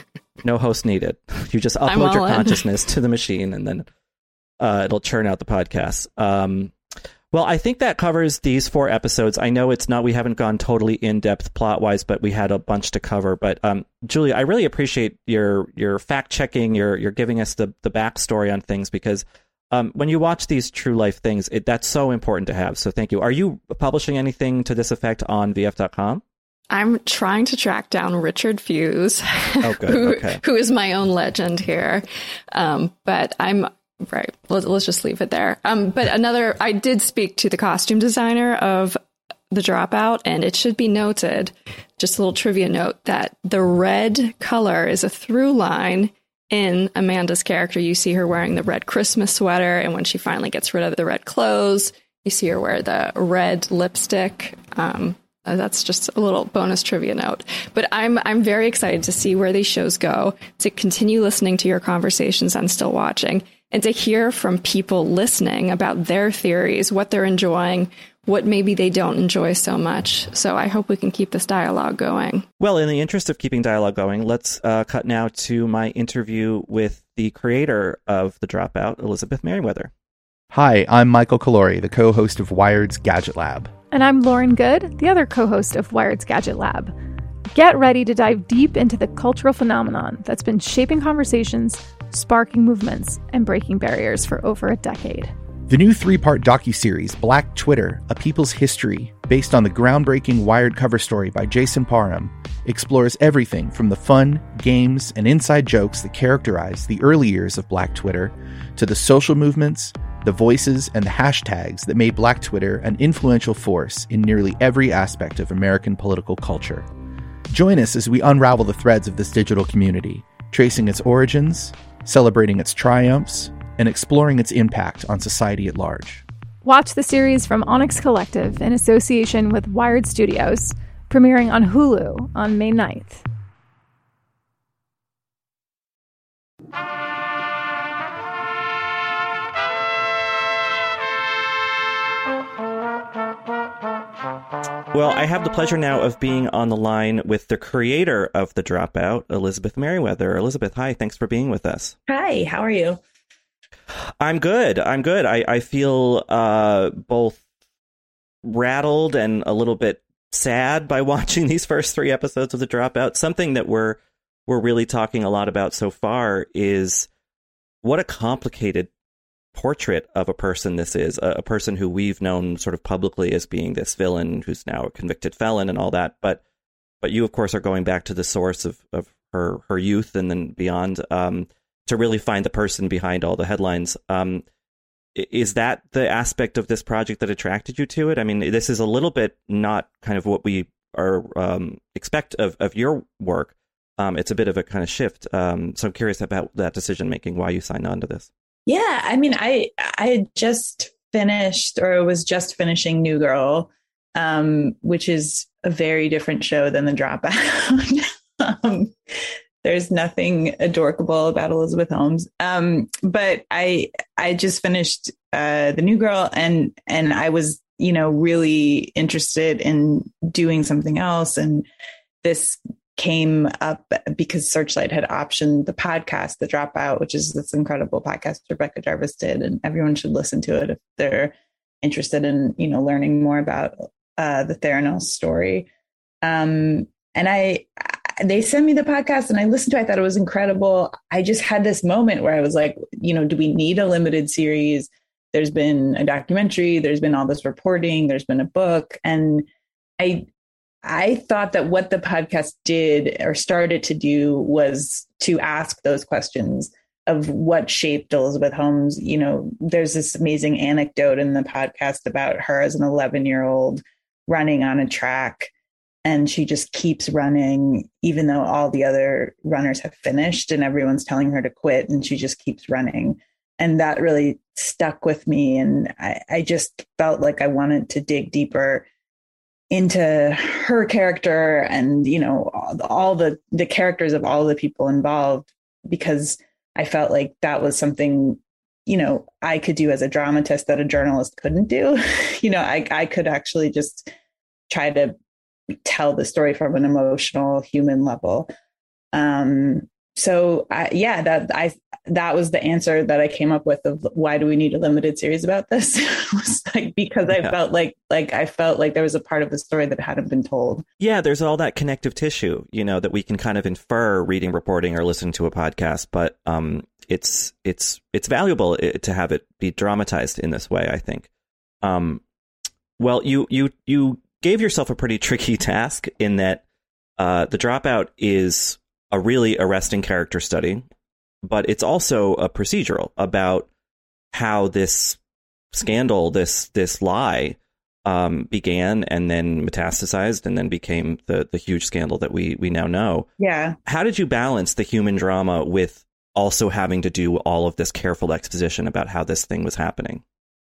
no host needed. You just upload your consciousness to the machine, and then uh, it'll churn out the podcasts. Um, Well, I think that covers these four episodes. I know it's not, we haven't gone totally in depth plot wise, but we had a bunch to cover. But um, Julia, I really appreciate your your fact checking, your you're giving us the the backstory on things, because um, when you watch these true life things, it, that's so important to have. So thank you. Are you publishing anything to this effect on V F dot com? I'm trying to track down Richard Fuse, oh, good. who, okay. who is my own legend here. Um, but I'm Right. Let's, let's just leave it there. Um, but another, I did speak to the costume designer of The Dropout, and it should be noted, just a little trivia note, that the red color is a through line in Amanda's character. You see her wearing the red Christmas sweater, and when she finally gets rid of the red clothes, you see her wear the red lipstick. Um, that's just a little bonus trivia note. But I'm I'm very excited to see where these shows go, to continue listening to your conversations on Still Watching, and to hear from people listening about their theories, what they're enjoying, what maybe they don't enjoy so much. So I hope we can keep this dialogue going. Well, in the interest of keeping dialogue going, let's uh, cut now to my interview with the creator of The Dropout, Elizabeth Merriweather. Hi, I'm Michael Calori, the co-host of Wired's Gadget Lab. And I'm Lauren Good, the other co-host of Wired's Gadget Lab. Get ready to dive deep into the cultural phenomenon that's been shaping conversations, sparking movements, and breaking barriers for over a decade. The new three-part docuseries, Black Twitter, A People's History, based on the groundbreaking Wired cover story by Jason Parham, explores everything from the fun, games, and inside jokes that characterize the early years of Black Twitter to the social movements, the voices, and the hashtags that made Black Twitter an influential force in nearly every aspect of American political culture. Join us as we unravel the threads of this digital community, tracing its origins, celebrating its triumphs, and exploring its impact on society at large. Watch the series from Onyx Collective in association with Wired Studios, premiering on Hulu on May ninth. Well, I have the pleasure now of being on the line with the creator of The Dropout, Elizabeth Merriweather. Elizabeth, hi, thanks for being with us. Hi, how are you? I'm good. I'm good. I, I feel uh, both rattled and a little bit sad by watching these first three episodes of The Dropout. Something that we're we're really talking a lot about so far is what a complicated portrait of a person this is, a, a person who we've known sort of publicly as being this villain who's now a convicted felon and all that. But but you, of course, are going back to the source of, of her, her youth and then beyond um, to really find the person behind all the headlines. Um, is that the aspect of this project that attracted you to it? I mean, this is a little bit not kind of what we are um, expect of, of your work. Um, it's a bit of a kind of shift. Um, so I'm curious about that decision making, why you signed on to this. Yeah, I mean, I I had just finished or was just finishing New Girl, um, which is a very different show than The Dropout. um, there's nothing adorable about Elizabeth Holmes. Um, but I I just finished uh, the New Girl, and and I was, you know, really interested in doing something else. And this came up because Searchlight had optioned the podcast, The Dropout, which is this incredible podcast Rebecca Jarvis did, and everyone should listen to it if they're interested in, you know, learning more about uh, the Theranos story. Um, and I, they sent me the podcast and I listened to it. I thought it was incredible. I just had this moment where I was like, you know, do we need a limited series? There's been a documentary, there's been all this reporting, there's been a book. And I, I thought that what the podcast did or started to do was to ask those questions of what shaped Elizabeth Holmes. You know, there's this amazing anecdote in the podcast about her as an eleven year old running on a track, and she just keeps running, even though all the other runners have finished and everyone's telling her to quit, and she just keeps running. And that really stuck with me. And I, I just felt like I wanted to dig deeper into her character and, you know, all, all the, the characters of all the people involved, because I felt like that was something, you know, I could do as a dramatist that a journalist couldn't do. You know, I, I could actually just try to tell the story from an emotional human level. Um, so I, yeah, that I, that was the answer that I came up with of why do we need a limited series about this? It was like, because I yeah. felt like, like I felt like there was a part of the story that hadn't been told. Yeah. There's all that connective tissue, you know, that we can kind of infer reading, reporting, or listening to a podcast, but, um, it's, it's, it's valuable to have it be dramatized in this way, I think. Um, well, you, you, you gave yourself a pretty tricky task in that, uh, The Dropout is a really arresting character study, but it's also a procedural about how this scandal, this this lie, um, began and then metastasized and then became the the huge scandal that we we now know. Yeah. How did you balance the human drama with also having to do all of this careful exposition about how this thing was happening?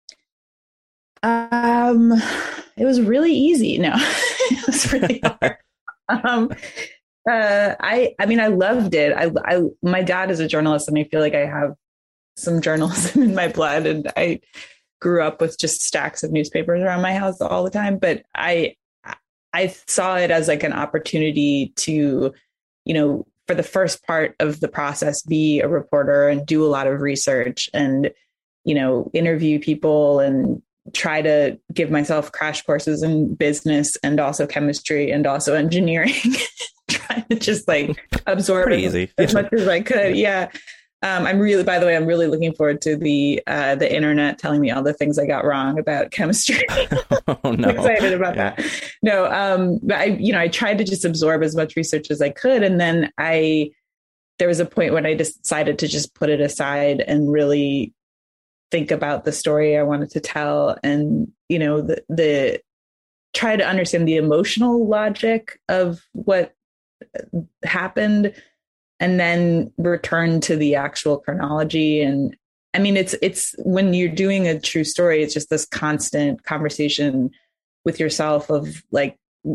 Um, it was really easy. No, it was really hard. um, Uh, I, I mean, I loved it. I, I, my dad is a journalist, and I feel like I have some journalism in my blood, and I grew up with just stacks of newspapers around my house all the time. But I, I saw it as like an opportunity to, you know, for the first part of the process, be a reporter and do a lot of research and, you know, interview people and try to give myself crash courses in business and also chemistry and also engineering. Trying to just like absorb Pretty as, easy. as much as I could. Yeah. Um, I'm really, by the way, I'm really looking forward to the uh, the internet telling me all the things I got wrong about chemistry. Oh, no. I'm excited about yeah. that. No, um, but I, you know, I tried to just absorb as much research as I could. And then I, there was a point when I decided to just put it aside and really think about the story I wanted to tell. And, you know, the, the try to understand the emotional logic of what happened and then return to the actual chronology. And I mean, it's, it's when you're doing a true story, it's just this constant conversation with yourself of like,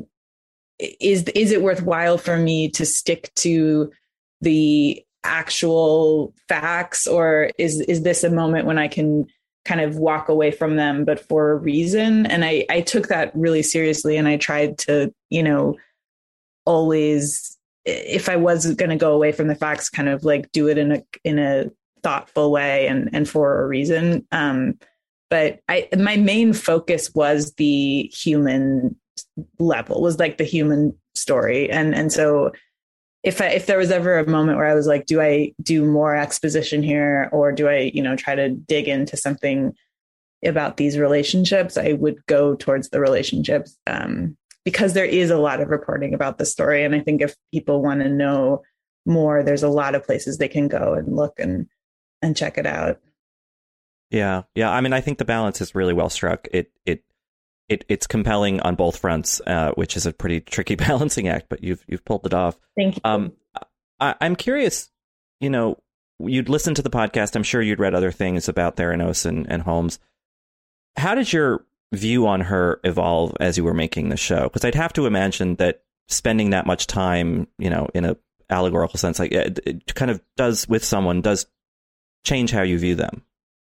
is, is it worthwhile for me to stick to the actual facts, or is, is this a moment when I can kind of walk away from them, but for a reason? And I, I took that really seriously. And I tried to, you know, always, if I was going to go away from the facts, kind of like do it in a, in a thoughtful way and, and for a reason. Um, but I, my main focus was the human level, was like the human story. And, and so if I, if there was ever a moment where I was like, do I do more exposition here, or do I, you know, try to dig into something about these relationships, I would go towards the relationships. Um, because there is a lot of reporting about the story. And I think if people want to know more, there's a lot of places they can go and look and, and check it out. Yeah. Yeah. I mean, I think the balance is really well struck. It, it, it, it's compelling on both fronts, uh, which is a pretty tricky balancing act, but you've, you've pulled it off. Thank you. Um, I, I'm curious, you know, you'd listened to the podcast. I'm sure you'd read other things about Theranos and, and Holmes. How did your view on her evolve as you were making the show? Because I'd have to imagine that spending that much time, you know, in a allegorical sense, like it, it kind of does with someone does change how you view them.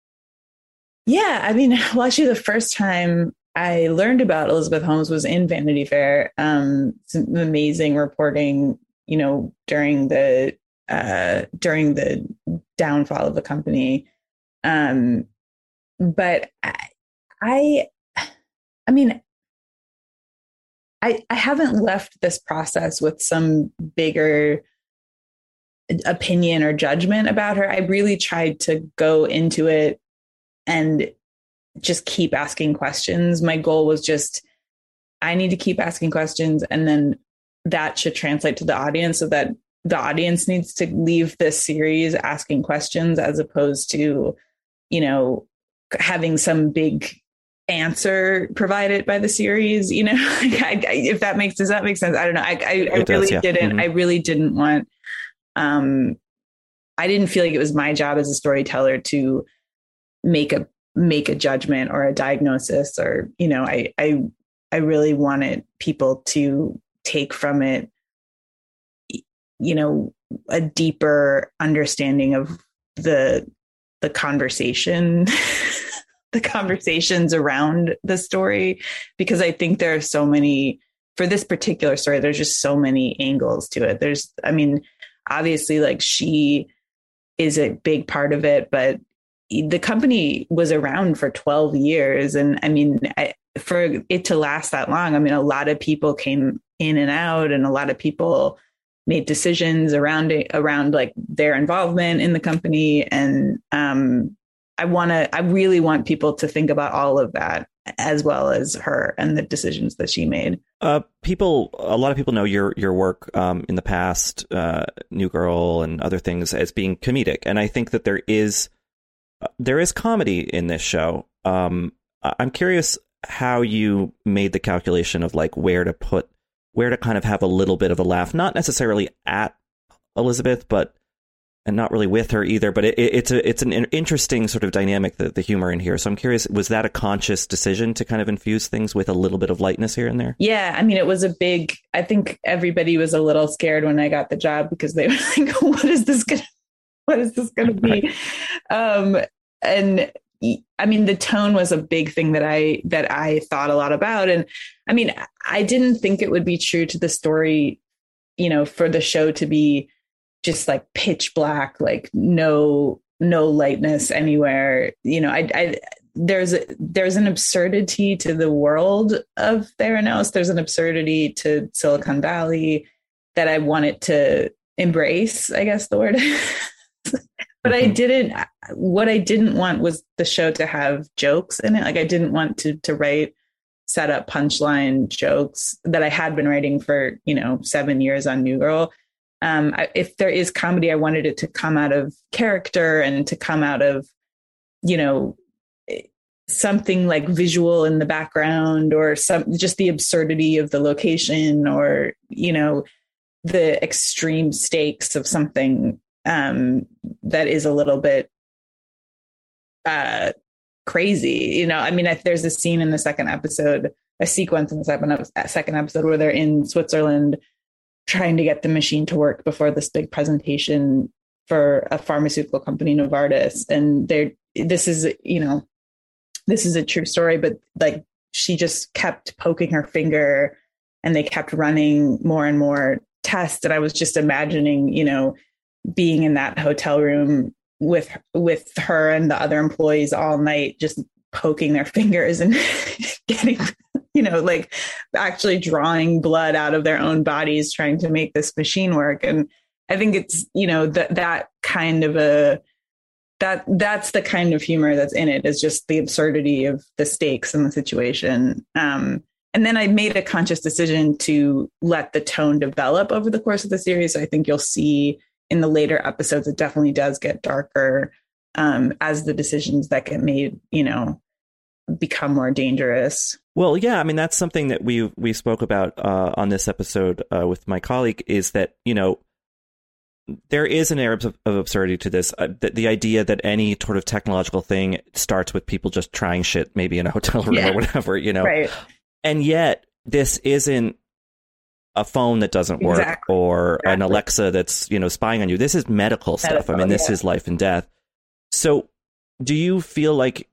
Yeah. I mean, well, actually the first time I learned about Elizabeth Holmes was in Vanity Fair. Um, some amazing reporting, you know, during the, uh, during the downfall of the company. Um, but I, I I mean, I I haven't left this process with some bigger opinion or judgment about her. I really tried to go into it and just keep asking questions. My goal was just, I need to keep asking questions, and then that should translate to the audience so that the audience needs to leave this series asking questions as opposed to, you know, having some big answer provided by the series, you know, I, I, if that makes, does that make sense? I don't know. I, I, I really does, yeah. didn't, mm-hmm. I really didn't want, um, I didn't feel like it was my job as a storyteller to make a, make a judgment or a diagnosis, or, you know, I, I, I really wanted people to take from it, you know, a deeper understanding of the, the conversation, the conversations around the story, because I think there are so many, for this particular story, there's just so many angles to it. There's, I mean, obviously, like, she is a big part of it, but the company was around for twelve years. And I mean, I, for it to last that long, I mean, a lot of people came in and out, and a lot of people made decisions around it, around like their involvement in the company. And um, I want to, I really want people to think about all of that, as well as her and the decisions that she made. Uh, people, a lot of people know your your work um, in the past, uh, New Girl and other things, as being comedic, and I think that there is uh, there is comedy in this show. Um, I'm curious how you made the calculation of like where to put, where to kind of have a little bit of a laugh, not necessarily at Elizabeth, but and not really with her either. But it, it, it's a it's an interesting sort of dynamic, the, the humor in here. So I'm curious, was that a conscious decision to kind of infuse things with a little bit of lightness here and there? Yeah, I mean, it was a big. I think everybody was a little scared when I got the job, because they were like, "What is this gonna? What is this gonna be?" Um, and I mean, the tone was a big thing that I that I thought a lot about. And I mean, I didn't think it would be true to the story, you know, for the show to be just like pitch black, like no, no lightness anywhere. You know, I, I, there's, a, there's an absurdity to the world of Theranos. There's an absurdity to Silicon Valley that I wanted to embrace, I guess the word. But mm-hmm. I didn't, what I didn't want was the show to have jokes in it. Like, I didn't want to, to write set up punchline jokes that I had been writing for, you know, seven years on New Girl. Um, I, if there is comedy, I wanted it to come out of character and to come out of, you know, something like visual in the background, or some, just the absurdity of the location, or, you know, the extreme stakes of something um, that is a little bit uh, crazy. You know, I mean, if there's a scene in the second episode, a sequence in the second, second episode where they're in Switzerland trying to get the machine to work before this big presentation for a pharmaceutical company, Novartis. And they're, this is, you know, this is a true story, but like, she just kept poking her finger and they kept running more and more tests. And I was just imagining, you know, being in that hotel room with, with her and the other employees all night, just poking their fingers and getting, you know, like actually drawing blood out of their own bodies, trying to make this machine work. And I think it's, you know, that, that kind of a, that that's the kind of humor that's in it, is just the absurdity of the stakes and the situation. Um, and then I made a conscious decision to let the tone develop over the course of the series. So I think you'll see in the later episodes, it definitely does get darker um, as the decisions that get made, you know, become more dangerous. Well, yeah, I mean, that's something that we we spoke about uh, on this episode uh, with my colleague, is that, you know, there is an air of, of absurdity to this. Uh, the, the idea that any sort of technological thing starts with people just trying shit, maybe in a hotel room yeah. or whatever, you know. Right. And yet, this isn't a phone that doesn't work exactly. or exactly. an Alexa that's, you know, spying on you. This is medical, medical stuff. I mean, this yeah. is life and death. So, do you feel like,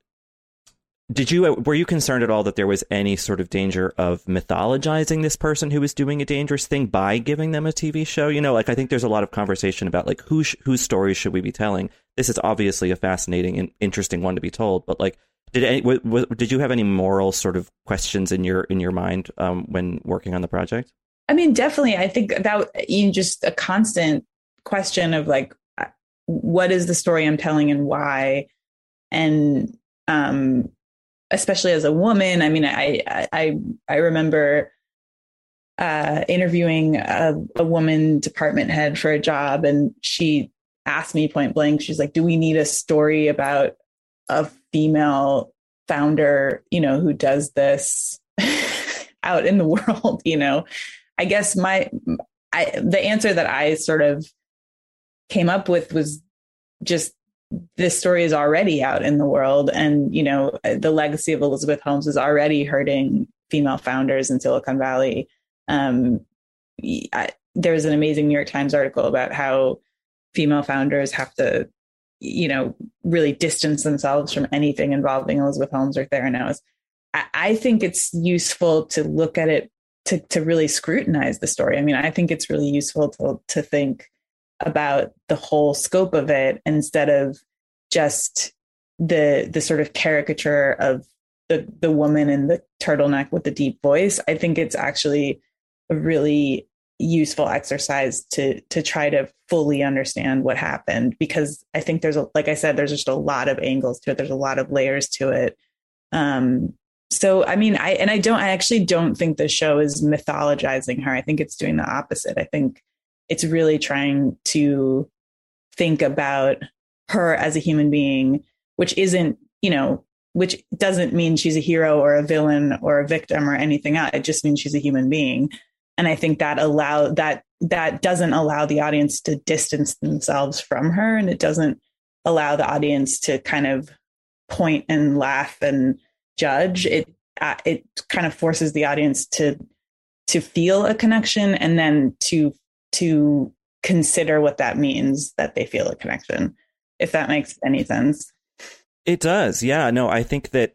did you, were you concerned at all that there was any sort of danger of mythologizing this person who was doing a dangerous thing by giving them a T V show? You know, like, I think there's a lot of conversation about like who sh- whose stories should we be telling? This is obviously a fascinating and interesting one to be told, but like, did any, w- w- did you have any moral sort of questions in your in your mind um, when working on the project? I mean, definitely. I think that you just a constant question of like, what is the story I'm telling and why? And um, especially as a woman, I mean, I I I remember uh, interviewing a, a woman department head for a job, and she asked me point blank, she's like, do we need a story about a female founder, you know, who does this out in the world? You know, I guess my, I, the answer that I sort of came up with was just, this story is already out in the world. And, you know, the legacy of Elizabeth Holmes is already hurting female founders in Silicon Valley. Um, I, there was an amazing New York Times article about how female founders have to, you know, really distance themselves from anything involving Elizabeth Holmes or Theranos. I, I think it's useful to look at it, to, to really scrutinize the story. I mean, I think it's really useful to, to think about the whole scope of it instead of just the the sort of caricature of the the woman in the turtleneck with the deep voice. I think it's actually a really useful exercise to to try to fully understand what happened, because I think there's a, like I said, there's just a lot of angles to it. There's a lot of layers to it. Um, so, I mean, I, and I don't, I actually don't think the show is mythologizing her. I think it's doing the opposite. I think it's really trying to think about her as a human being, which isn't, you know, which doesn't mean she's a hero or a villain or a victim or anything else. It just means she's a human being. And I think that allow that that doesn't allow the audience to distance themselves from her. And it doesn't allow the audience to kind of point and laugh and judge. It uh, it kind of forces the audience to to feel a connection and then to to consider what that means that they feel a connection, if that makes any sense. It does. Yeah, no, I think that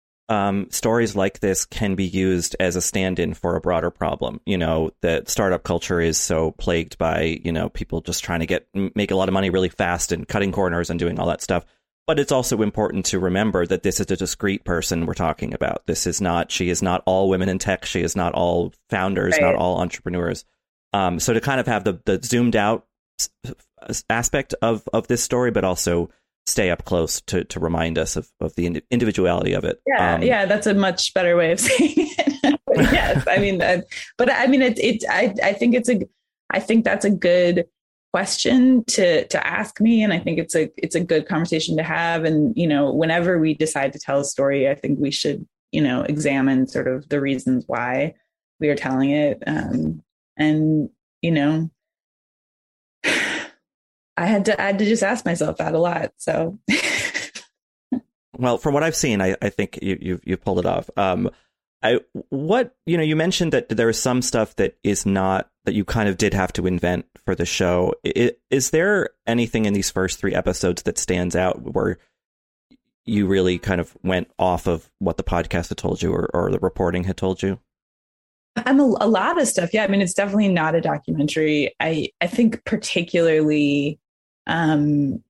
um, stories like this can be used as a stand-in for a broader problem. You know, that startup culture is so plagued by, you know, people just trying to get make a lot of money really fast and cutting corners and doing all that stuff. But it's also important to remember that this is a discrete person we're talking about. This is not, she is not all women in tech. She is not all founders, right. Not all entrepreneurs. Um, so to kind of have the, the zoomed out aspect of, of this story, but also stay up close to, to remind us of, of the ind- individuality of it. Yeah, um, yeah, that's a much better way of saying it. Yes, I mean, that, but I mean, it, it, I, I think it's a, I think that's a good question to to ask me, and I think it's a it's a good conversation to have. And you know, whenever we decide to tell a story, I think we should, you know, examine sort of the reasons why we are telling it. Um, and you know, I had to I had to just ask myself that a lot. So, well, from what I've seen, I, I think you you you pulled it off. Um, I what you know, you mentioned that there is some stuff that is not that you kind of did have to invent for the show. Is, is there anything in these first three episodes that stands out where you really kind of went off of what the podcast had told you or, or the reporting had told you? I'm a, a lot of stuff. Yeah. I mean, it's definitely not a documentary. I, I think particularly um,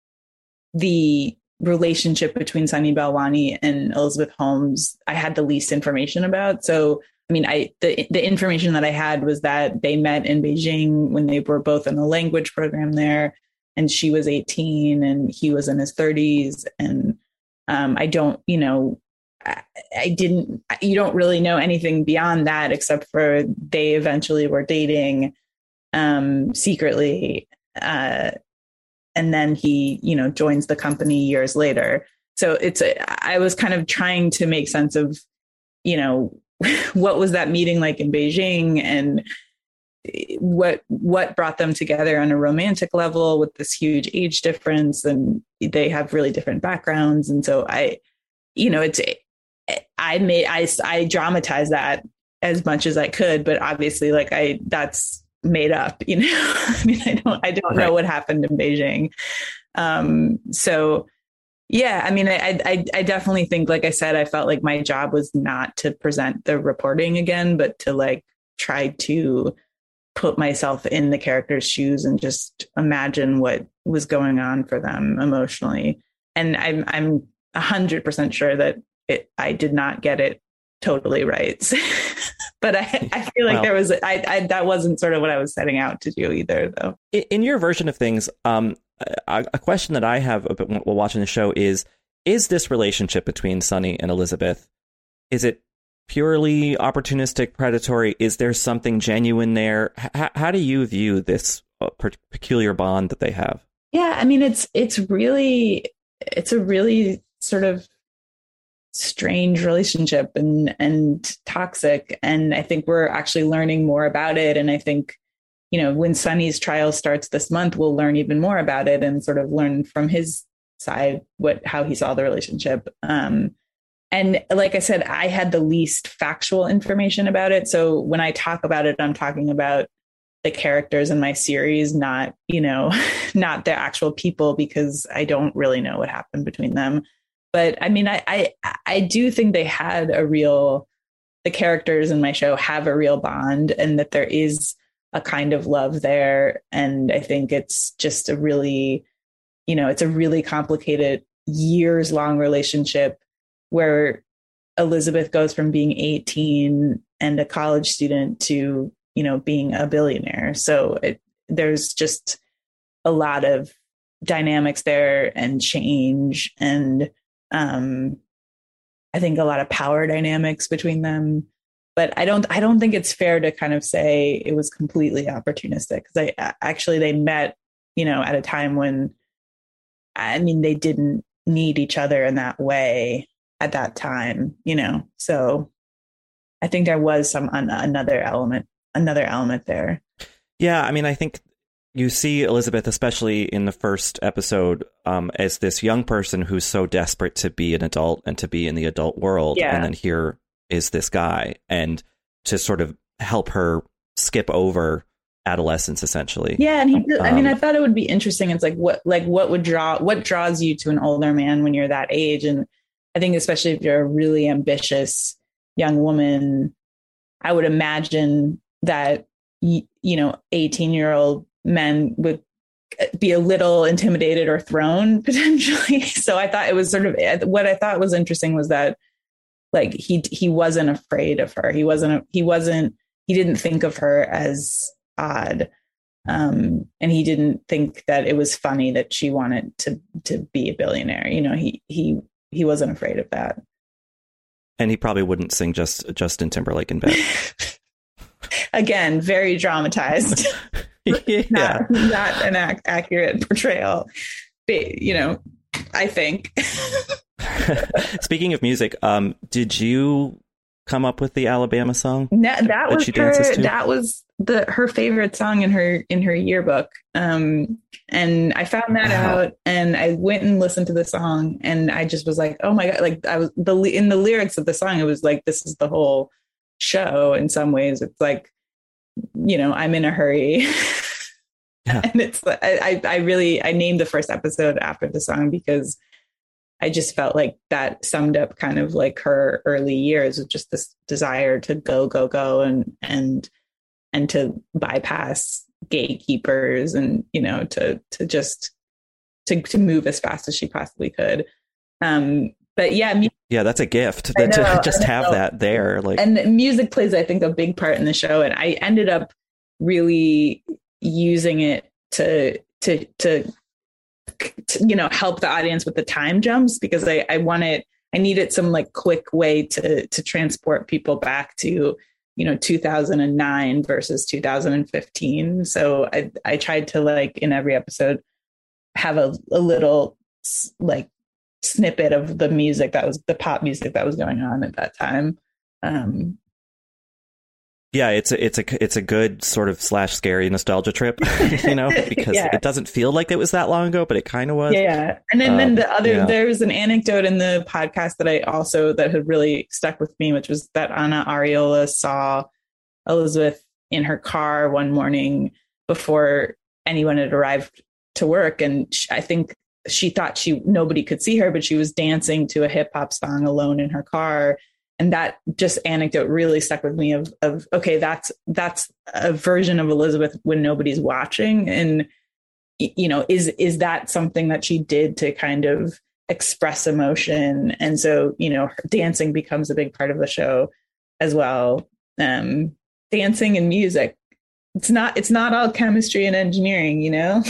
the relationship between Sunny Balwani and Elizabeth Holmes, I had the least information about. So, I mean, I the the information that I had was that they met in Beijing when they were both in a language program there, and she was eighteen and he was in his thirties. And um, I don't, you know, I, I didn't, you don't really know anything beyond that, except for they eventually were dating um, secretly. Uh, and then he, you know, joins the company years later. So it's, I was kind of trying to make sense of, you know, what was that meeting like in Beijing, and what what brought them together on a romantic level with this huge age difference, and they have really different backgrounds. And so I, you know, it's I made I I dramatized that as much as I could, but obviously, like I that's made up, you know. I mean, I don't I don't right. know what happened in Beijing. Um, so. Yeah, I mean, I, I I definitely think, like I said, I felt like my job was not to present the reporting again, but to like try to put myself in the character's shoes and just imagine what was going on for them emotionally. And I'm I'm a hundred percent sure that it, I did not get it totally right, but I, I feel like well, there was I, I that wasn't sort of what I was setting out to do either, though. In your version of things, um. A, a question that I have while watching the show is, is this relationship between Sunny and Elizabeth, is it purely opportunistic, predatory? Is there something genuine there? H- how do you view this uh, per- peculiar bond that they have? Yeah, I mean, it's it's really it's a really sort of strange relationship and and toxic, and I think we're actually learning more about it. And I think, you know, when Sonny's trial starts this month, we'll learn even more about it and sort of learn from his side what how he saw the relationship. Um, and like I said, I had the least factual information about it, so when I talk about it, I'm talking about the characters in my series, not, you know, not the actual people, because I don't really know what happened between them. But I mean, I, I, I do think they had a real, the characters in my show have a real bond, and that there is a kind of love there. And I think it's just a really, you know, it's a really complicated years long relationship where Elizabeth goes from being eighteen and a college student to, you know, being a billionaire. So it, there's just a lot of dynamics there and change. And um, I think a lot of power dynamics between them. But I don't, I don't think it's fair to kind of say it was completely opportunistic, because I actually, they met, you know, at a time when, I mean, they didn't need each other in that way at that time, you know? So I think there was some an, another element, another element there. Yeah. I mean, I think you see Elizabeth, especially in the first episode, um, as this young person who's so desperate to be an adult and to be in the adult world. Yeah. And then here is this guy, and to sort of help her skip over adolescence, essentially. Yeah. And he, um, I mean, I thought it would be interesting. It's like, what, like what would draw, what draws you to an older man when you're that age? And I think especially if you're a really ambitious young woman, I would imagine that, you know, eighteen year old men would be a little intimidated or thrown potentially. So I thought it was sort of, what I thought was interesting was that, like, he, he wasn't afraid of her. He wasn't, he wasn't, he didn't think of her as odd. Um, and he didn't think that it was funny that she wanted to, to be a billionaire. You know, he, he, he wasn't afraid of that. And he probably wouldn't sing just Justin Timberlake in bed. Again, very dramatized. Yeah. not, not an ac- accurate portrayal, but, you know, I think. Speaking of music, um, did you come up with the Alabama song? No, that, that was she her, dances to? that was the her favorite song in her in her yearbook. Um, and I found that wow. out, and I went and listened to the song, and I just was like, oh my God, like I was the in the lyrics of the song, it was like, this is the whole show. In some ways, it's like, you know, I'm in a hurry. Yeah. And it's, I, I really, I named the first episode after the song because I just felt like that summed up kind of like her early years with just this desire to go, go, go, and, and, and to bypass gatekeepers, and, you know, to, to just, to, to move as fast as she possibly could. Um, but yeah, mu- yeah, that's a gift that know, to just have that there. Like, and music plays, I think, a big part in the show. And I ended up really using it to, to, to, to, you know, help the audience with the time jumps, because I, I wanted, I needed some like quick way to, to transport people back to, you know, two thousand nine versus two thousand fifteen. So I, I tried to, like, in every episode have a, a little like snippet of the music that was the pop music that was going on at that time. Um, Yeah, it's a, it's a it's a good sort of slash scary nostalgia trip, you know, because yeah. It doesn't feel like it was that long ago, but it kind of was. Yeah, and then, um, then the other, yeah. there's an anecdote in the podcast that I also, that had really stuck with me, which was that Anna Ariola saw Elizabeth in her car one morning before anyone had arrived to work, and she, I think she thought she nobody could see her, but she was dancing to a hip hop song alone in her car. And that just anecdote really stuck with me of, of, okay, that's, that's a version of Elizabeth when nobody's watching. And, you know, is, is that something that she did to kind of express emotion? And so, you know, dancing becomes a big part of the show as well. Um, dancing and music. It's not, it's not all chemistry and engineering, you know?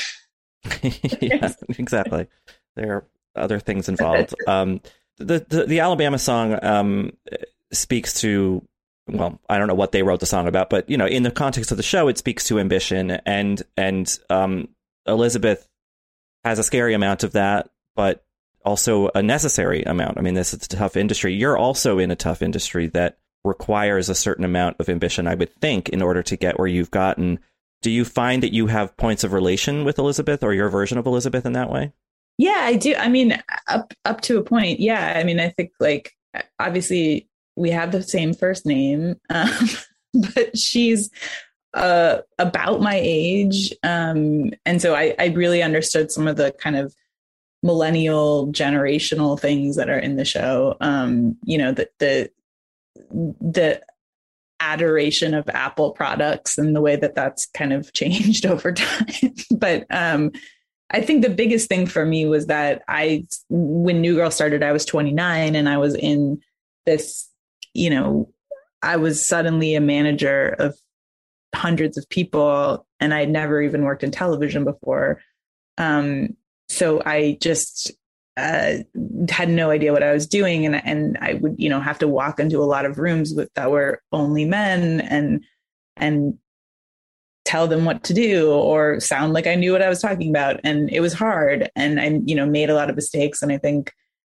Yeah, exactly. There are other things involved. Um, The, the the Alabama song, um, speaks to, well, I don't know what they wrote the song about, but, you know, in the context of the show, it speaks to ambition. And, and um, Elizabeth has a scary amount of that, but also a necessary amount. I mean, this is a tough industry. You're also in a tough industry that requires a certain amount of ambition, I would think, in order to get where you've gotten. Do you find that you have points of relation with Elizabeth, or your version of Elizabeth, in that way? Yeah, I do. I mean, up up to a point. Yeah. I mean, I think, like, obviously we have the same first name, um, but she's uh, about my age. Um, and so I, I really understood some of the kind of millennial generational things that are in the show. Um, you know, the, the, the adoration of Apple products and the way that that's kind of changed over time. But um, I think the biggest thing for me was that I, when New Girl started, I was twenty-nine, and I was in this, you know, I was suddenly a manager of hundreds of people, and I'd never even worked in television before. Um, so I just uh, had no idea what I was doing. And, and I would, you know, have to walk into a lot of rooms with, that were only men, and, and tell them what to do or sound like I knew what I was talking about. And it was hard. And I, you know, made a lot of mistakes. And I think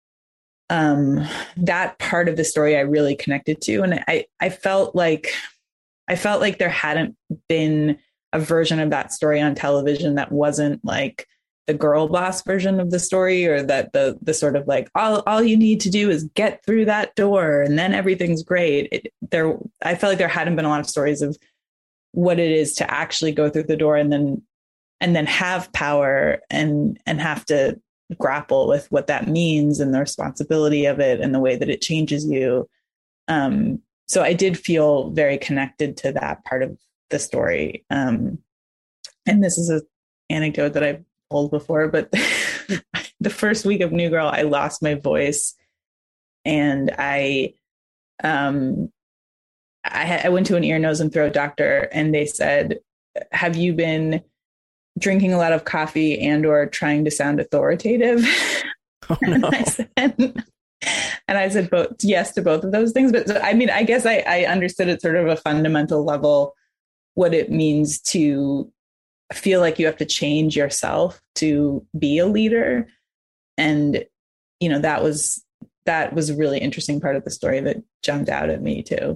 um, that part of the story I really connected to. And I, I felt like, I felt like there hadn't been a version of that story on television that wasn't like the girl boss version of the story, or that the the sort of like, all all you need to do is get through that door and then everything's great. It, there, I felt like there hadn't been a lot of stories of what it is to actually go through the door and then and then have power and and have to grapple with what that means and the responsibility of it and the way that it changes you. Um, so I did feel very connected to that part of the story. Um, and this is an anecdote that I've told before, but the first week of New Girl, I lost my voice, and I, um, I, I went to an ear, nose, and throat doctor, and they said, "Have you been drinking a lot of coffee and or trying to sound authoritative?" Oh, no. And I said, and I said both, yes to both of those things. But so, I mean, I guess I, I understood at sort of a fundamental level what it means to feel like you have to change yourself to be a leader. And, you know, that was, that was a really interesting part of the story that jumped out at me too.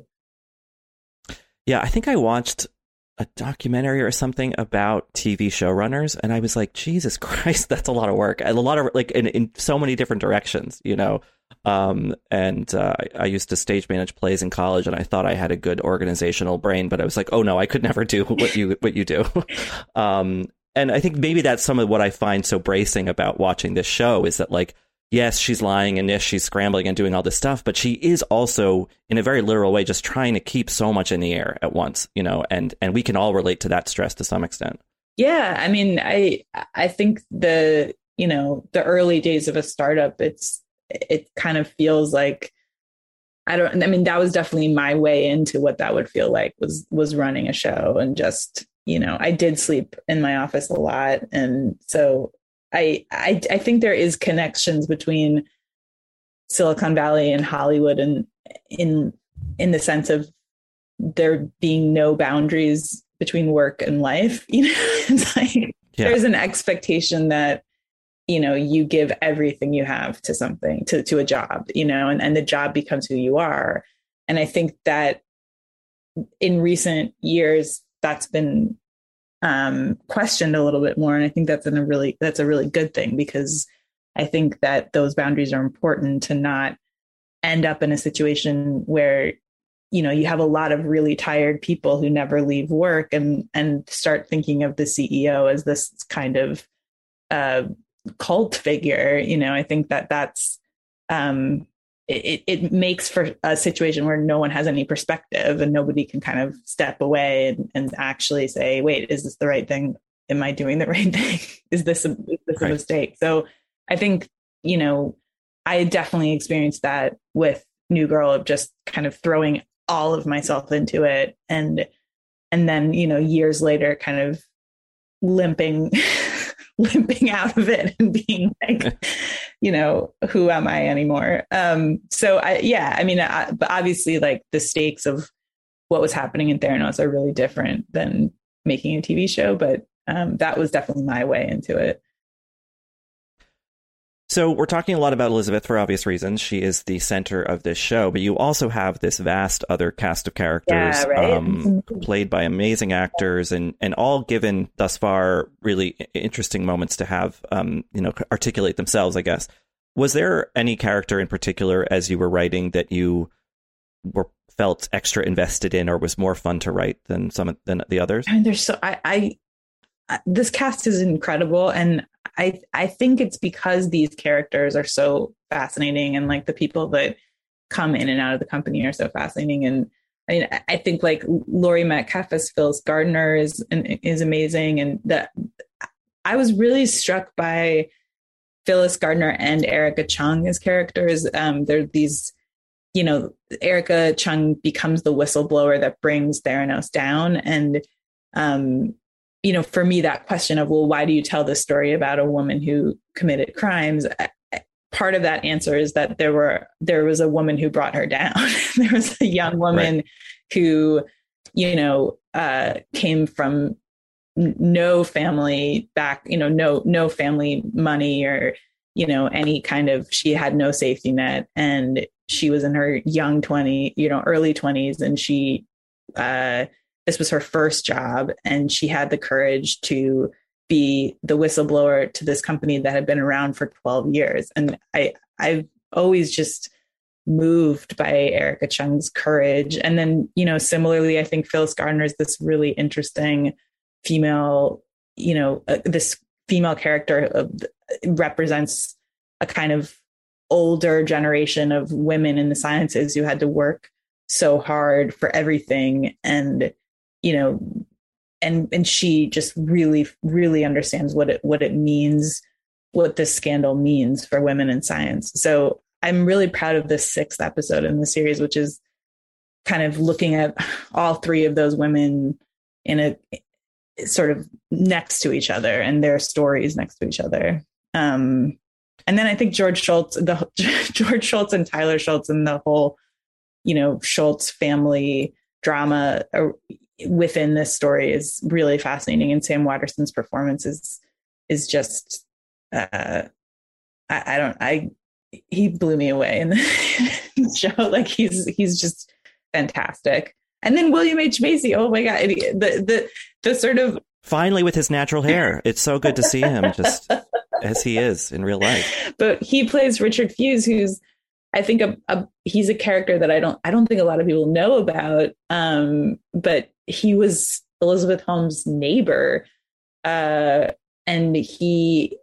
Yeah, I think I watched a documentary or something about T V showrunners, and I was like, Jesus Christ, that's a lot of work. And a lot of, like, in, in so many different directions, you know. Um, and uh, I, I used to stage manage plays in college, and I thought I had a good organizational brain, but I was like, oh no, I could never do what you what you do. um, and I think maybe that's some of what I find so bracing about watching this show is that, like, yes, she's lying, and yes, she's scrambling and doing all this stuff, but she is also, in a very literal way, just trying to keep so much in the air at once, you know, and and we can all relate to that stress to some extent. Yeah, I mean, I I think the, you know, the early days of a startup, it's it kind of feels like, I don't, I mean, that was definitely my way into what that would feel like, was, was running a show. And just, you know, I did sleep in my office a lot. And so I, I, I think there is connections between Silicon Valley and Hollywood, and in, in the sense of there being no boundaries between work and life, you know, it's like, yeah. There's an expectation that, you know, you give everything you have to something, to, to a job, you know, and, and the job becomes who you are. And I think that in recent years, that's been um, questioned a little bit more. And I think that's in a really, that's a really good thing, because I think that those boundaries are important to not end up in a situation where, you know, you have a lot of really tired people who never leave work, and, and start thinking of the C E O as this kind of, uh, cult figure. You know, I think that that's um it, it makes for a situation where no one has any perspective, and nobody can kind of step away and, and actually say, wait, is this the right thing? Am I doing the right thing? Is this a, is this right. a mistake? So I think, you know, I definitely experienced that with New Girl, of just kind of throwing all of myself into it, and and then, you know, years later kind of limping limping out of it and being like, you know, who am I anymore? Um, so I, yeah, I mean, I, but obviously like the stakes of what was happening in Theranos are really different than making a T V show, but um, that was definitely my way into it. So we're talking a lot about Elizabeth for obvious reasons. She is the center of this show, but you also have this vast other cast of characters, yeah, right? um, played by amazing actors, and, and all given thus far really interesting moments to have, um, you know, articulate themselves, I guess. Was there any character in particular as you were writing that you were felt extra invested in, or was more fun to write than some than the others? I mean, there's so I, I, I this cast is incredible, and I I think it's because these characters are so fascinating, and like the people that come in and out of the company are so fascinating. And I mean, I think like Laurie Metcalf as Phyllis Gardner is is amazing, and that I was really struck by Phyllis Gardner and Erica Chung as characters. Um, they're these, you know, Erica Chung becomes the whistleblower that brings Theranos down, and um. you know, for me, that question of, well, why do you tell this story about a woman who committed crimes? Part of that answer is that there were there was a woman who brought her down. There was a young woman right. who, you know, uh, came from no family back, you know, no no family money or, you know, any kind of, she had no safety net, and she was in her young twenties, you know, early twenties, and she uh this was her first job, and she had the courage to be the whistleblower to this company that had been around for twelve years. And I, I've always just moved by Erica Chung's courage. And then, you know, similarly, I think Phyllis Gardner is this really interesting female, you know, uh, this female character of, represents a kind of older generation of women in the sciences who had to work so hard for everything. And you know, and and she just really, really understands what it what it means, what this scandal means for women in science. So I'm really proud of this sixth episode in the series, which is kind of looking at all three of those women in a sort of next to each other and their stories next to each other. Um, and then I think George Schultz, the George Schultz and Tyler Schultz and the whole, you know, Schultz family drama uh, within this story is really fascinating. And Sam Waterston's performance is, is just, uh, I, I don't, I, he blew me away in the show. Like he's, he's just fantastic. And then William H. Macy. Oh my God. The, the, the sort of, finally with his natural hair. It's so good to see him just as he is in real life. But he plays Richard Fuse, who's, I think a, a, he's a character that I don't, I don't think a lot of people know about. Um, but he was Elizabeth Holmes' neighbor. Uh, and he,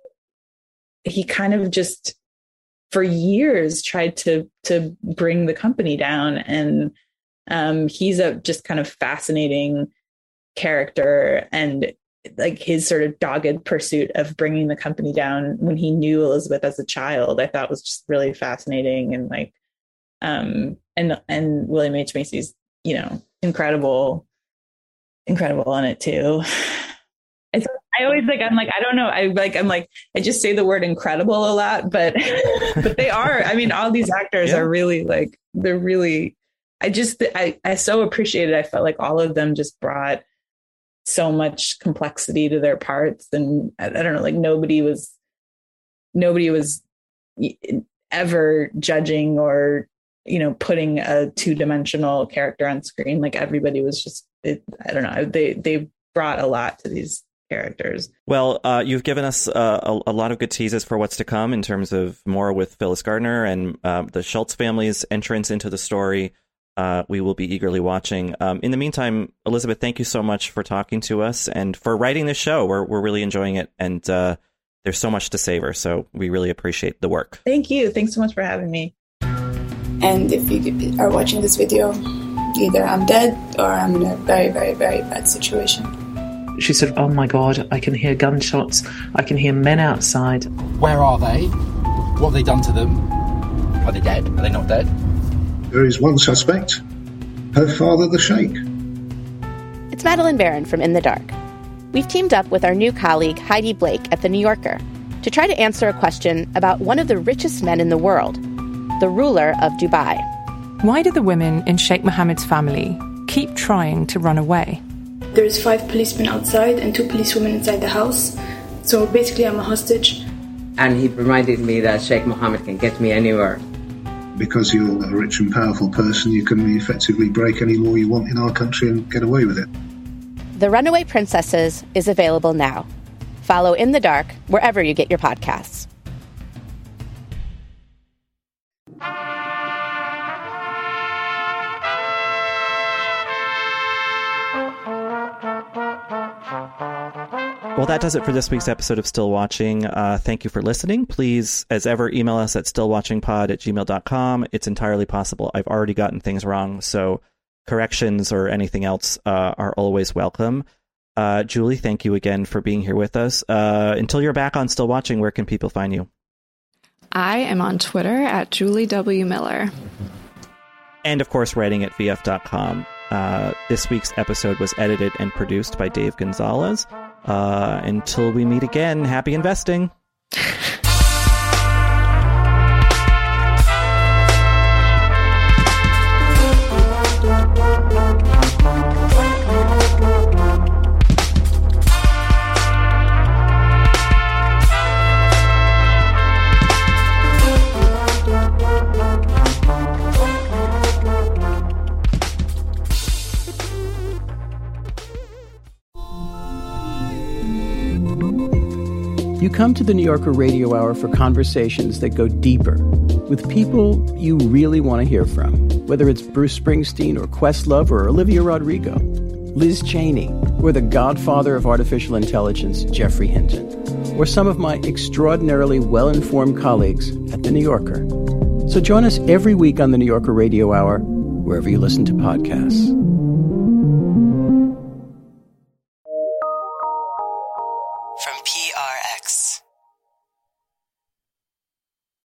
he kind of just for years tried to, to bring the company down. And, um, he's a just kind of fascinating character, and like his sort of dogged pursuit of bringing the company down when he knew Elizabeth as a child, I thought was just really fascinating. And like, um, and, and William H. Macy's, you know, incredible, incredible on it too. It's, I always like, I'm like, I don't know. I like, I'm like, I just say the word incredible a lot, but, but they are, I mean, all these actors yeah. are really like, they're really, I just, I, I so appreciated. I felt like all of them just brought so much complexity to their parts. And I, I don't know, like nobody was, nobody was ever judging or, you know, putting a two-dimensional character on screen. Like everybody was just, it, I don't know, they, they brought a lot to these characters. Well, uh, you've given us uh, a, a lot of good teases for what's to come in terms of more with Phyllis Gardner and uh, the Schultz family's entrance into the story. Uh, we will be eagerly watching. Um, in the meantime, Elizabeth, thank you so much for talking to us and for writing this show. We're we're really enjoying it, and uh, there's so much to savor. So we really appreciate the work. Thank you. Thanks so much for having me. And if you are watching this video, either I'm dead or I'm in a very, very, very bad situation. She said, "Oh my God, I can hear gunshots. I can hear men outside." Where are they? What have they done to them? Are they dead? Are they not dead? There is one suspect, her father, the Sheikh. It's Madeline Barron from In the Dark. we've teamed up with our new colleague Heidi Blake at The New Yorker to try to answer a question about one of the richest men in the world, the ruler of Dubai. Why do the women in Sheikh Mohammed's family keep trying to run away? There's five policemen outside and two policewomen inside the house. So basically I'm a hostage. And he reminded me that Sheikh Mohammed can get me anywhere. Because you're a rich and powerful person, you can effectively break any law you want in our country and get away with it. The Runaway Princesses is available now. Follow In the Dark wherever you get your podcasts. Well, that does it for this week's episode of Still Watching. Uh, thank you for listening. Please, as ever, email us at stillwatchingpod at gmail dot com. It's entirely possible I've already gotten things wrong, so corrections or anything else uh, are always welcome. Uh, Julie, thank you again for being here with us. Uh, until you're back on Still Watching, where can people find you? I am on Twitter at Julie W. Miller. And, of course, writing at V F dot com. Uh, this week's episode was edited and produced by Dave Gonzalez. Uh, until we meet again, happy investing. You come to the New Yorker Radio Hour for conversations that go deeper with people you really want to hear from, whether it's Bruce Springsteen or Questlove or Olivia Rodrigo, Liz Cheney, or the godfather of artificial intelligence, Jeffrey Hinton, or some of my extraordinarily well-informed colleagues at the New Yorker. So join us every week on the New Yorker Radio Hour, wherever you listen to podcasts.